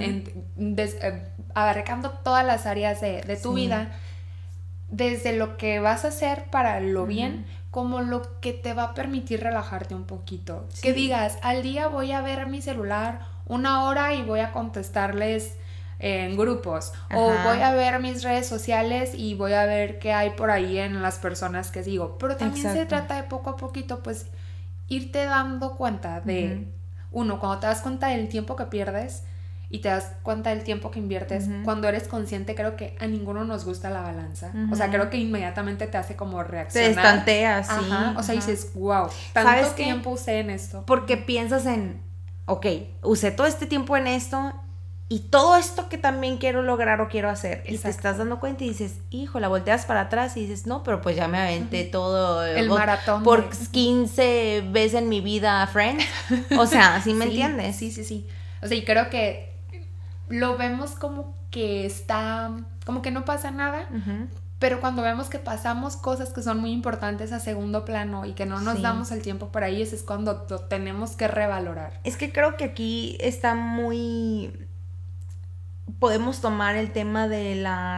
abarcando todas las áreas de tu vida, desde lo que vas a hacer para lo bien, como lo que te va a permitir relajarte un poquito. Que digas, al día voy a ver mi celular 1 hora y voy a contestarles en grupos. O voy a ver mis redes sociales y voy a ver qué hay por ahí en las personas que sigo. Pero también se trata de poco a poquito, pues, irte dando cuenta de, cuando te das cuenta del tiempo que pierdes y te das cuenta del tiempo que inviertes, cuando eres consciente, creo que a ninguno nos gusta la balanza. O sea, creo que inmediatamente te hace como reaccionar. Te estanteas, o sea, dices, wow, tanto tiempo usé en esto. Porque piensas en, ok, usé todo este tiempo en esto y todo esto que también quiero lograr o quiero hacer. Y te estás dando cuenta y dices, hijo, la volteas para atrás y dices, no, pero pues ya me aventé todo el maratón por 15 veces en mi vida Friends. O sea, ¿sí me entiendes? Sí. O sea, y creo que lo vemos como que está, como que no pasa nada, pero cuando vemos que pasamos cosas que son muy importantes a segundo plano y que no nos damos el tiempo para ellas, es cuando lo tenemos que revalorar. Es que creo que aquí está muy... Podemos tomar el tema de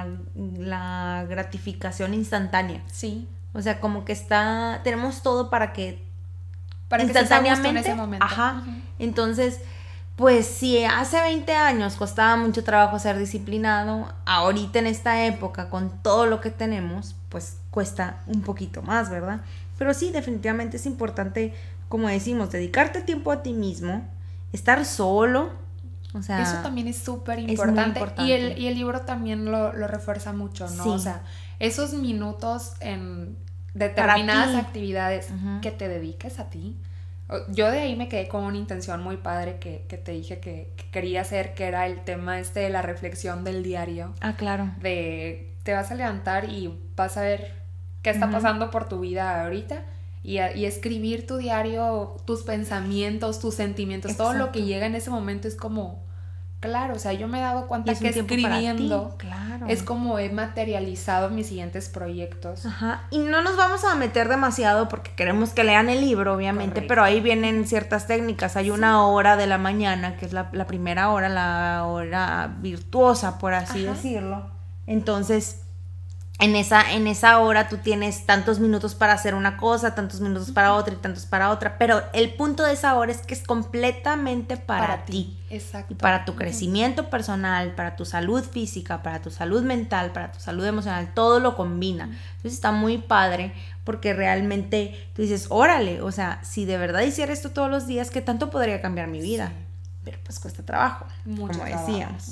la gratificación instantánea. Sí. O sea, como que tenemos todo para que instantáneamente en ese momento. Entonces, pues si hace 20 años costaba mucho trabajo ser disciplinado, ahorita en esta época con todo lo que tenemos, pues cuesta un poquito más, ¿verdad? Pero sí, definitivamente es importante, como decimos, dedicarte tiempo a ti mismo, estar solo, o sea... Eso también es súper importante. Y el libro también lo refuerza mucho, ¿no? O sea, esos minutos en determinadas actividades que te dediques a ti. Yo de ahí me quedé con una intención muy padre que te dije que quería hacer, que era el tema de la reflexión del diario. Claro. De te vas a levantar y vas a ver qué está pasando por tu vida ahorita y escribir tu diario, tus pensamientos, tus sentimientos, todo lo que llega en ese momento es como... Claro, o sea, yo me he dado cuenta que escribiendo es como he materializado mis siguientes proyectos. Y no nos vamos a meter demasiado porque queremos que lean el libro, obviamente, pero ahí vienen ciertas técnicas. Hay una hora de la mañana, que es la primera hora, la hora virtuosa, por así decirlo. Entonces, en esa hora tú tienes tantos minutos para hacer una cosa, tantos minutos para otra y tantos para otra, pero el punto de esa hora es que es completamente para ti. Exacto. Y para tu crecimiento personal, para tu salud física, para tu salud mental, para tu salud emocional, todo lo combina. Entonces está muy padre porque realmente tú dices, órale, o sea, si de verdad hiciera esto todos los días, ¿qué tanto podría cambiar mi vida? Pero pues cuesta trabajo, mucho como trabajo. Decíamos.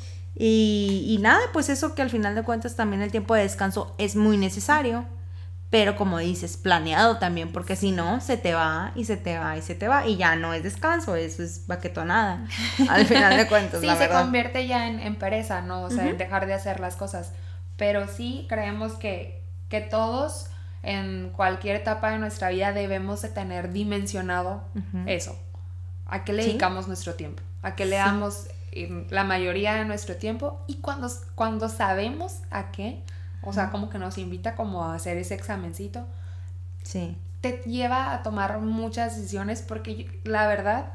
Y nada, pues eso que al final de cuentas también el tiempo de descanso es muy necesario, pero como dices, planeado también, porque si no, se te va y se te va y se te va y ya no es descanso, eso es baquetonada al final de cuentas. Sí, la verdad. Se convierte ya en pereza, ¿no? O sea, en dejar de hacer las cosas, pero sí creemos que todos en cualquier etapa de nuestra vida debemos de tener dimensionado eso, a qué le dedicamos nuestro tiempo, a qué le damos la mayoría de nuestro tiempo y cuando sabemos a qué, o sea, como que nos invita como a hacer ese examencito, te lleva a tomar muchas decisiones porque la verdad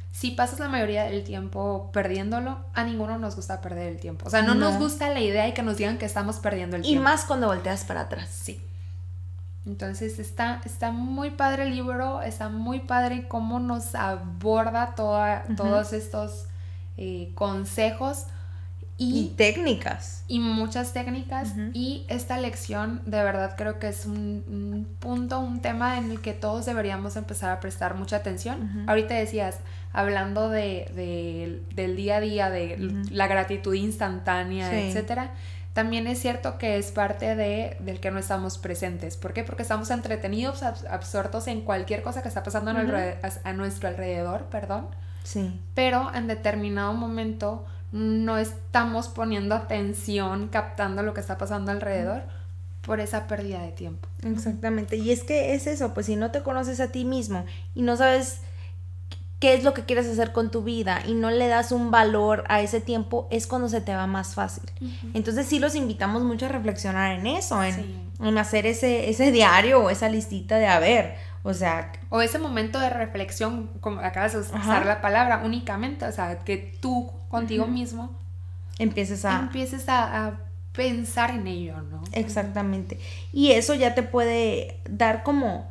si pasas la mayoría del tiempo perdiéndolo, a ninguno nos gusta perder el tiempo. O sea, no nos gusta la idea y que nos digan que estamos perdiendo el tiempo. Y más cuando volteas para atrás. Sí. Entonces está muy padre el libro, está muy padre cómo nos aborda todos estos consejos y técnicas. Y muchas técnicas. Y esta lección de verdad creo que es un punto, un tema en el que todos deberíamos empezar a prestar mucha atención. Ahorita decías, hablando del día a día, de la gratitud instantánea, etcétera. También es cierto que es parte del que no estamos presentes. ¿Por qué? Porque estamos entretenidos, absortos en cualquier cosa que está pasando a nuestro alrededor, perdón. Sí. Pero en determinado momento no estamos poniendo atención, captando lo que está pasando alrededor por esa pérdida de tiempo. Exactamente. Y es que es eso, pues si no te conoces a ti mismo y no sabes qué es lo que quieres hacer con tu vida y no le das un valor a ese tiempo, es cuando se te va más fácil. Entonces sí los invitamos mucho a reflexionar en eso, en hacer ese diario o esa listita de o ese momento de reflexión, como acabas de usar la palabra, únicamente, o sea, que tú contigo mismo empieces a pensar en ello, ¿no? Exactamente. Y eso ya te puede dar como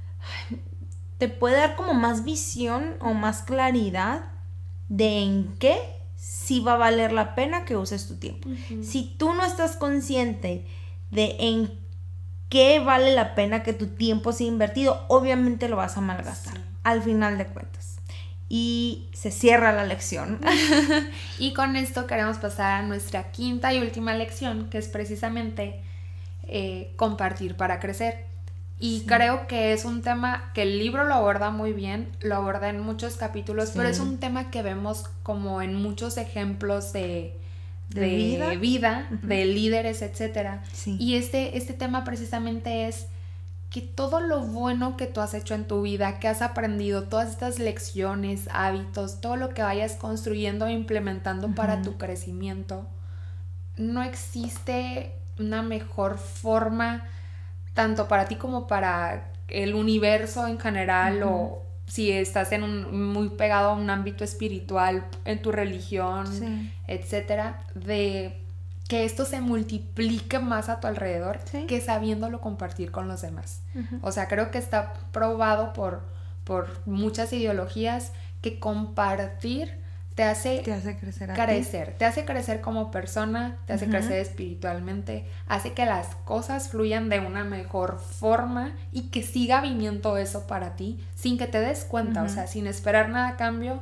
más visión o más claridad de en qué sí va a valer la pena que uses tu tiempo. Si tú no estás consciente de en qué vale la pena que tu tiempo sea invertido, obviamente lo vas a malgastar al final de cuentas. Y se cierra la lección. Y con esto queremos pasar a nuestra quinta y última lección, que es precisamente compartir para crecer. Y creo que es un tema que el libro lo aborda muy bien, lo aborda en muchos capítulos, pero es un tema que vemos como en muchos ejemplos de vida, de líderes, etcétera. Y este tema precisamente es que todo lo bueno que tú has hecho en tu vida, que has aprendido, todas estas lecciones, hábitos, todo lo que vayas construyendo e implementando para tu crecimiento, no existe una mejor forma tanto para ti como para el universo en general, o si estás muy pegado a un ámbito espiritual, en tu religión, etcétera, de que esto se multiplique más a tu alrededor que sabiéndolo compartir con los demás. O sea, creo que está probado por muchas ideologías que compartir te hace crecer, te hace crecer como persona, te hace crecer espiritualmente, hace que las cosas fluyan de una mejor forma y que siga viniendo eso para ti sin que te des cuenta, o sea, sin esperar nada a cambio.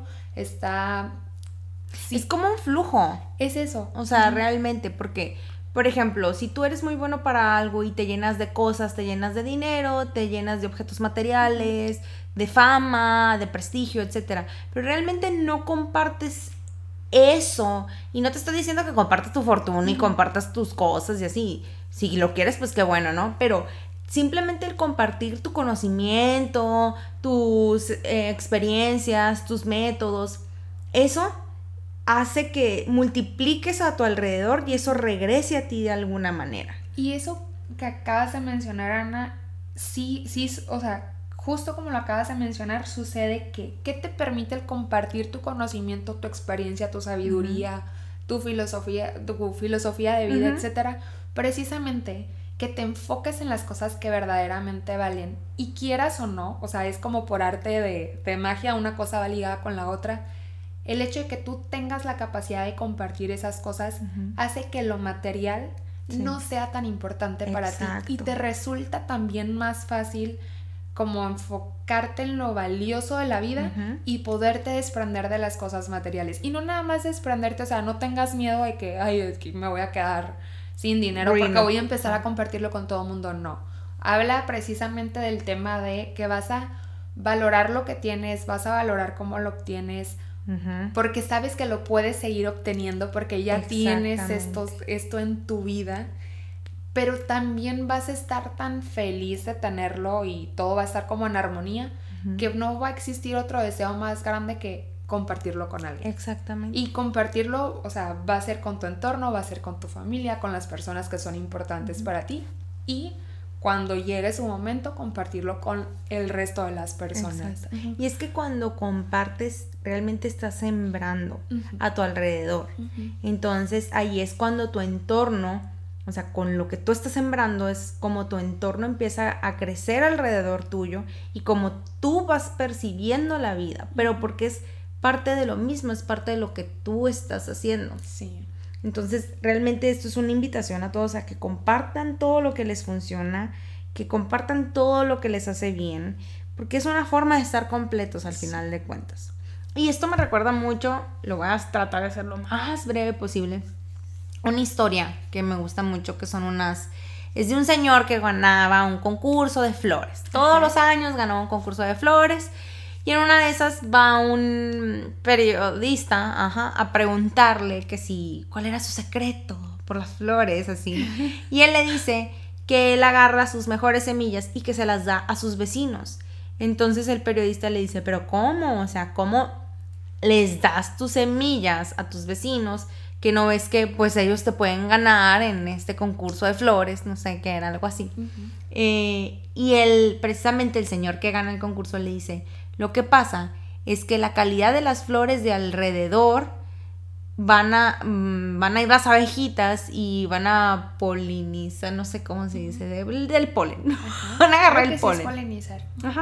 Es como un flujo. Es eso. O sea, realmente, porque, por ejemplo, si tú eres muy bueno para algo y te llenas de cosas, te llenas de dinero, te llenas de objetos materiales, de fama, de prestigio, etcétera, pero realmente no compartes eso, y no te estoy diciendo que compartas tu fortuna y compartas tus cosas y así, si lo quieres pues qué bueno, ¿no? Pero simplemente el compartir tu conocimiento, tus experiencias, tus métodos, eso hace que multipliques a tu alrededor y eso regrese a ti de alguna manera. Y eso que acabas de mencionar, Ana, sí, o sea, justo como lo acabas de mencionar, sucede que ¿qué te permite el compartir tu conocimiento, tu experiencia, tu sabiduría, tu filosofía de vida, etcétera? Precisamente que te enfoques en las cosas que verdaderamente valen, y quieras o no, o sea, es como por arte de magia, una cosa va ligada con la otra. El hecho de que tú tengas la capacidad de compartir esas cosas hace que lo material no sea tan importante para ti, y te resulta también más fácil como enfocarte en lo valioso de la vida y poderte desprender de las cosas materiales. Y no nada más desprenderte, o sea, no tengas miedo de que, es que me voy a quedar sin dinero porque voy a empezar a compartirlo con todo el mundo. No. Habla precisamente del tema de que vas a valorar lo que tienes, vas a valorar cómo lo obtienes, porque sabes que lo puedes seguir obteniendo porque ya tienes esto en tu vida. Pero también vas a estar tan feliz de tenerlo y todo va a estar como en armonía, que no va a existir otro deseo más grande que compartirlo con alguien. Exactamente. Y compartirlo, o sea, va a ser con tu entorno, va a ser con tu familia, con las personas que son importantes para ti. Y cuando llegue su momento, compartirlo con el resto de las personas. Uh-huh. Y es que cuando compartes, realmente estás sembrando a tu alrededor. Entonces, ahí es cuando tu entorno, o sea, con lo que tú estás sembrando, es como tu entorno empieza a crecer alrededor tuyo y como tú vas percibiendo la vida, pero porque es parte de lo mismo, es parte de lo que tú estás haciendo. Sí. Entonces, realmente esto es una invitación a todos a que compartan todo lo que les funciona, que compartan todo lo que les hace bien, porque es una forma de estar completos al final de cuentas. Y esto me recuerda mucho, lo voy a tratar de hacer lo más breve posible, una historia que me gusta mucho, que son es de un señor que ganaba un concurso de flores. Todos los años ganaba un concurso de flores. Y en una de esas va un periodista a preguntarle cuál era su secreto por las flores, así. Y él le dice que él agarra sus mejores semillas y que se las da a sus vecinos. Entonces el periodista le dice, ¿pero cómo? O sea, ¿cómo les das tus semillas a tus vecinos? Que no ves que pues ellos te pueden ganar en este concurso de flores, no sé qué era, algo así. Y precisamente el señor que gana el concurso le dice, lo que pasa es que la calidad de las flores de alrededor van a ir las abejitas y van a polinizar, no sé cómo se dice, del polen. Van a agarrar el polen. Sí, es polinizar.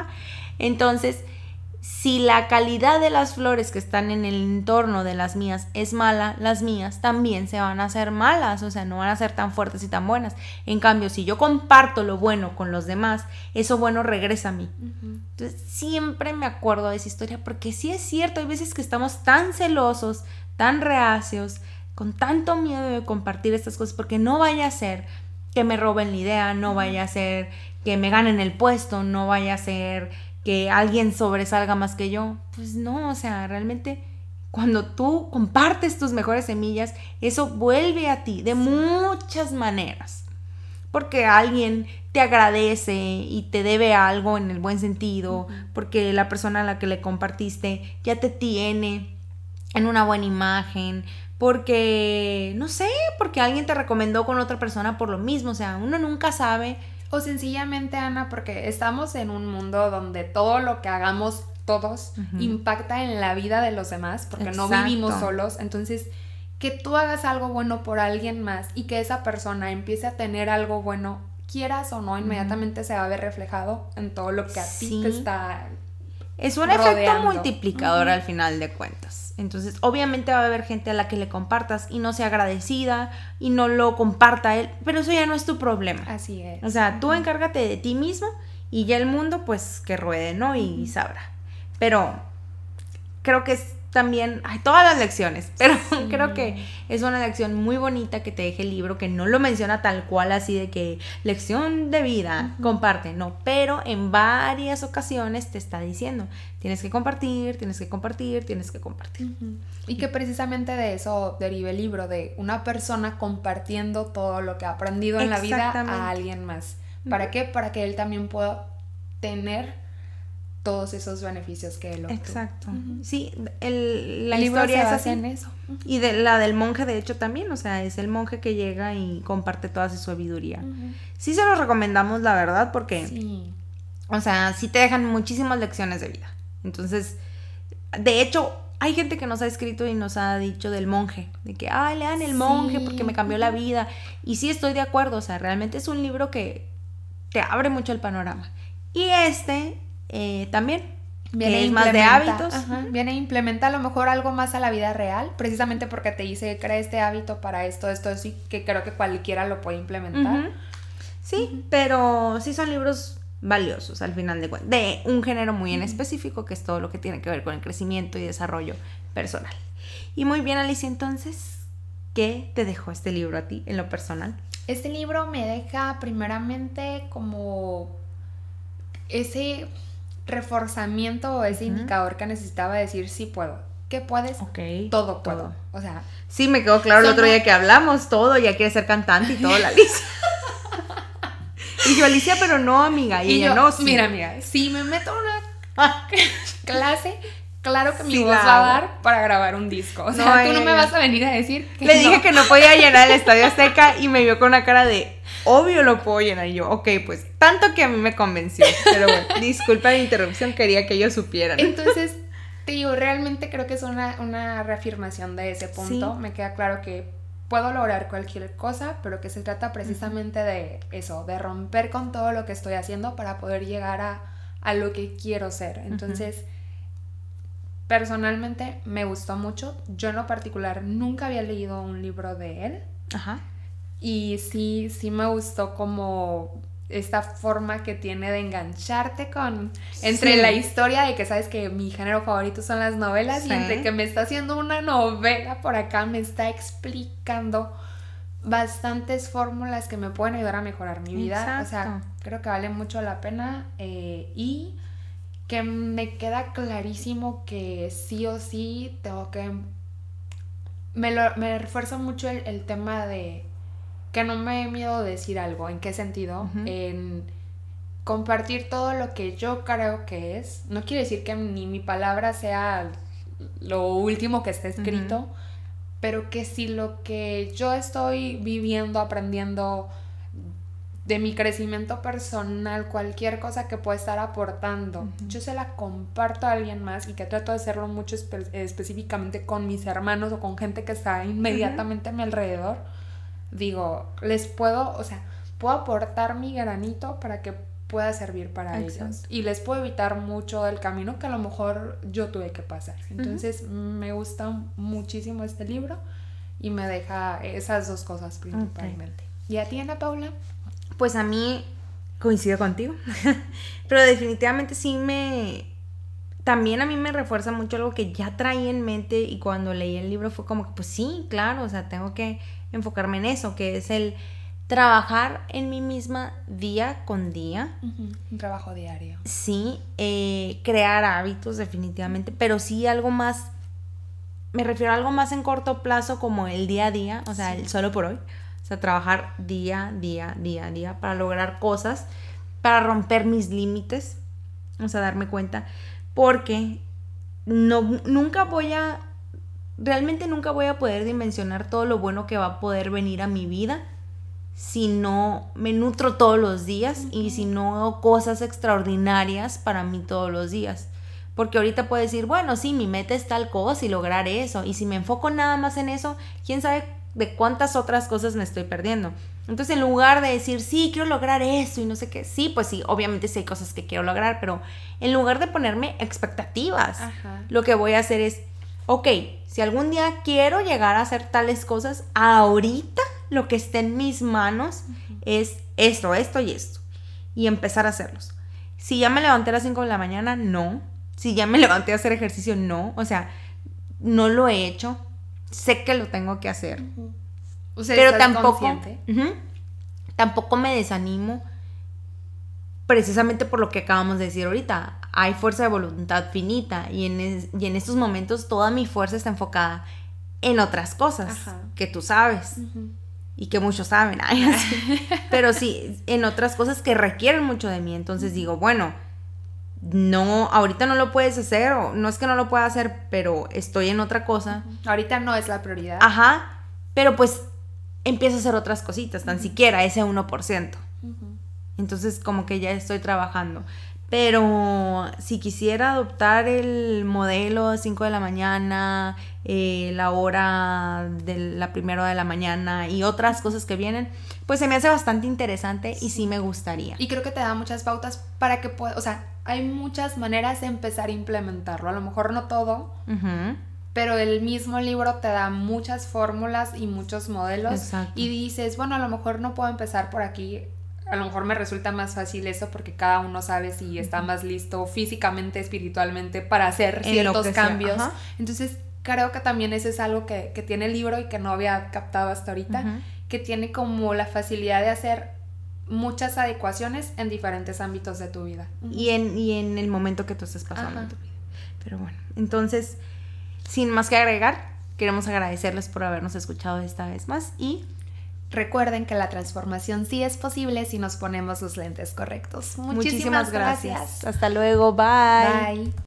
Entonces, si la calidad de las flores que están en el entorno de las mías es mala, las mías también se van a hacer malas, o sea, no van a ser tan fuertes y tan buenas. En cambio, si yo comparto lo bueno con los demás, eso bueno regresa a mí. Entonces, siempre me acuerdo de esa historia porque sí es cierto, hay veces que estamos tan celosos, tan reacios, con tanto miedo de compartir estas cosas, porque no vaya a ser que me roben la idea, no vaya a ser que me ganen el puesto, no vaya a ser que alguien sobresalga más que yo. Pues no, o sea, realmente cuando tú compartes tus mejores semillas, eso vuelve a ti de muchas maneras. Porque alguien te agradece y te debe algo en el buen sentido, porque la persona a la que le compartiste ya te tiene en una buena imagen, porque, no sé, porque alguien te recomendó con otra persona por lo mismo. O sea, uno nunca sabe. O sencillamente, Ana, porque estamos en un mundo donde todo lo que hagamos todos impacta en la vida de los demás, porque no vivimos solos. Entonces, que tú hagas algo bueno por alguien más y que esa persona empiece a tener algo bueno, quieras o no, inmediatamente se va a ver reflejado en todo lo que a ti te está es un rodeando. Efecto multiplicador al final de cuentas. Entonces, obviamente va a haber gente a la que le compartas y no sea agradecida y no lo comparta él, pero eso ya no es tu problema. Así es. O sea, tú encárgate de ti mismo y ya el mundo, pues, que ruede, ¿no? Y sabrá. Pero creo que es también, hay todas las lecciones, pero creo que es una lección muy bonita que te deje el libro, que no lo menciona tal cual así de que lección de vida, comparte, no, pero en varias ocasiones te está diciendo, tienes que compartir, tienes que compartir, tienes que compartir. Y que precisamente de eso deriva el libro, de una persona compartiendo todo lo que ha aprendido en la vida a alguien más. ¿Para qué? Para que él también pueda tener todos esos beneficios que él obtuvo. Exacto. Sí, la historia es así. En eso. Y la del monje, de hecho, también. O sea, es el monje que llega y comparte toda su sabiduría. Sí se los recomendamos, la verdad, porque o sea, sí te dejan muchísimas lecciones de vida. Entonces, de hecho, hay gente que nos ha escrito y nos ha dicho del monje, de que, ay, lean el monje porque me cambió la vida. Y sí estoy de acuerdo, o sea, realmente es un libro que te abre mucho el panorama. Y también viene más de hábitos. Viene a implementar a lo mejor algo más a la vida real, precisamente porque te dice, crea este hábito para esto, sí, que creo que cualquiera lo puede implementar. Sí, pero sí son libros valiosos al final de cuentas, de un género muy en específico, que es todo lo que tiene que ver con el crecimiento y desarrollo personal. Y muy bien, Alicia, entonces, ¿qué te dejó este libro a ti en lo personal? Este libro me deja primeramente como ese reforzamiento o ese indicador que necesitaba decir sí puedo. ¿Qué puedes? Todo puedo. O sea, sí, me quedó claro el otro día que hablamos, todo, ya quiere ser cantante y todo, la Alicia. Y yo, Alicia, pero no, amiga. Y ella, yo, no, sí. Mira, amiga, si me meto a una clase, claro que mi voz va a dar para grabar un disco. O sea, tú no me vas a venir a decir que Le dije que no podía llenar el Estadio Azteca y me vio con una cara de... obvio lo puedo llenar. Y yo, ok, pues tanto que a mí me convenció. Pero bueno, disculpa la interrupción, quería que ellos supieran. Entonces, te digo, realmente creo que es una reafirmación de ese punto. Sí. Me queda claro que puedo lograr cualquier cosa, pero que se trata precisamente de eso, de romper con todo lo que estoy haciendo para poder llegar a lo que quiero ser. Entonces, personalmente me gustó mucho. Yo en lo particular nunca había leído un libro de él. Ajá. Y sí me gustó como esta forma que tiene de engancharte entre la historia de que sabes que mi género favorito son las novelas, y entre que me está haciendo una novela por acá, me está explicando bastantes fórmulas que me pueden ayudar a mejorar mi vida. Exacto. O sea, creo que vale mucho la pena, y que me queda clarísimo que sí o sí tengo que... Me refuerza mucho el tema de que no me dé miedo decir algo. ¿En qué sentido? En compartir todo lo que yo creo que es. No quiere decir que ni mi palabra sea lo último que esté escrito, pero que si lo que yo estoy viviendo, aprendiendo de mi crecimiento personal, cualquier cosa que pueda estar aportando, yo se la comparto a alguien más, y que trato de hacerlo mucho específicamente con mis hermanos o con gente que está inmediatamente a mi alrededor. Digo, puedo aportar mi granito para que pueda servir para ellos, y les puedo evitar mucho del camino que a lo mejor yo tuve que pasar. Entonces me gusta muchísimo este libro y me deja esas dos cosas principalmente. ¿Y a ti, Ana Paula? Pues a mí coincido contigo, pero definitivamente también a mí me refuerza mucho algo que ya traía en mente, y cuando leí el libro fue como que pues sí, claro, o sea, tengo que enfocarme en eso, que es el trabajar en mí misma día con día. Un trabajo diario. Sí, crear hábitos definitivamente, pero sí algo más, me refiero a algo más en corto plazo, como el día a día, o sea, el solo por hoy. O sea, trabajar día a día para lograr cosas, para romper mis límites, o sea, darme cuenta, porque realmente nunca voy a poder dimensionar todo lo bueno que va a poder venir a mi vida si no me nutro todos los días y si no hago cosas extraordinarias para mí todos los días. Porque ahorita puedo decir, bueno, sí, mi meta es tal cosa y lograr eso, y si me enfoco nada más en eso, quién sabe de cuántas otras cosas me estoy perdiendo. Entonces, en lugar de decir, sí, quiero lograr eso y no sé qué, sí, pues sí, obviamente sí hay cosas que quiero lograr, pero en lugar de ponerme expectativas, lo que voy a hacer es, ok, si algún día quiero llegar a hacer tales cosas, ahorita lo que esté en mis manos es esto y esto, y empezar a hacerlos. Si ya me levanté a las 5 de la mañana, no. Si ya me levanté a hacer ejercicio, no. O sea, no lo he hecho. Sé que lo tengo que hacer. O sea, pero tampoco me desanimo, precisamente por lo que acabamos de decir ahorita. Hay fuerza de voluntad finita, y en estos momentos toda mi fuerza está enfocada en otras cosas que tú sabes y que muchos saben. Pero sí, en otras cosas que requieren mucho de mí. Entonces digo, bueno, no, ahorita no lo puedes hacer, o no es que no lo pueda hacer, pero estoy en otra cosa. Ahorita no es la prioridad. Pero pues empiezo a hacer otras cositas, tan siquiera ese 1%. Entonces como que ya estoy trabajando. Pero si quisiera adoptar el modelo 5 de la mañana, la hora de la primera de la mañana y otras cosas que vienen, pues se me hace bastante interesante y sí me gustaría. Y creo que te da muchas pautas para que puedas, o sea, hay muchas maneras de empezar a implementarlo. A lo mejor no todo, pero el mismo libro te da muchas fórmulas y muchos modelos. Exacto. Y dices, bueno, a lo mejor no puedo empezar por aquí. A lo mejor me resulta más fácil eso porque cada uno sabe si está más listo físicamente, espiritualmente para hacer ciertos cambios. Entonces creo que también eso es algo que tiene el libro y que no había captado hasta ahorita, que tiene como la facilidad de hacer muchas adecuaciones en diferentes ámbitos de tu vida. Y en el momento que tú estés pasando en tu vida. Pero bueno, entonces, sin más que agregar, queremos agradecerles por habernos escuchado esta vez más y... recuerden que la transformación sí es posible si nos ponemos los lentes correctos. Muchísimas gracias. Hasta luego. Bye. Bye.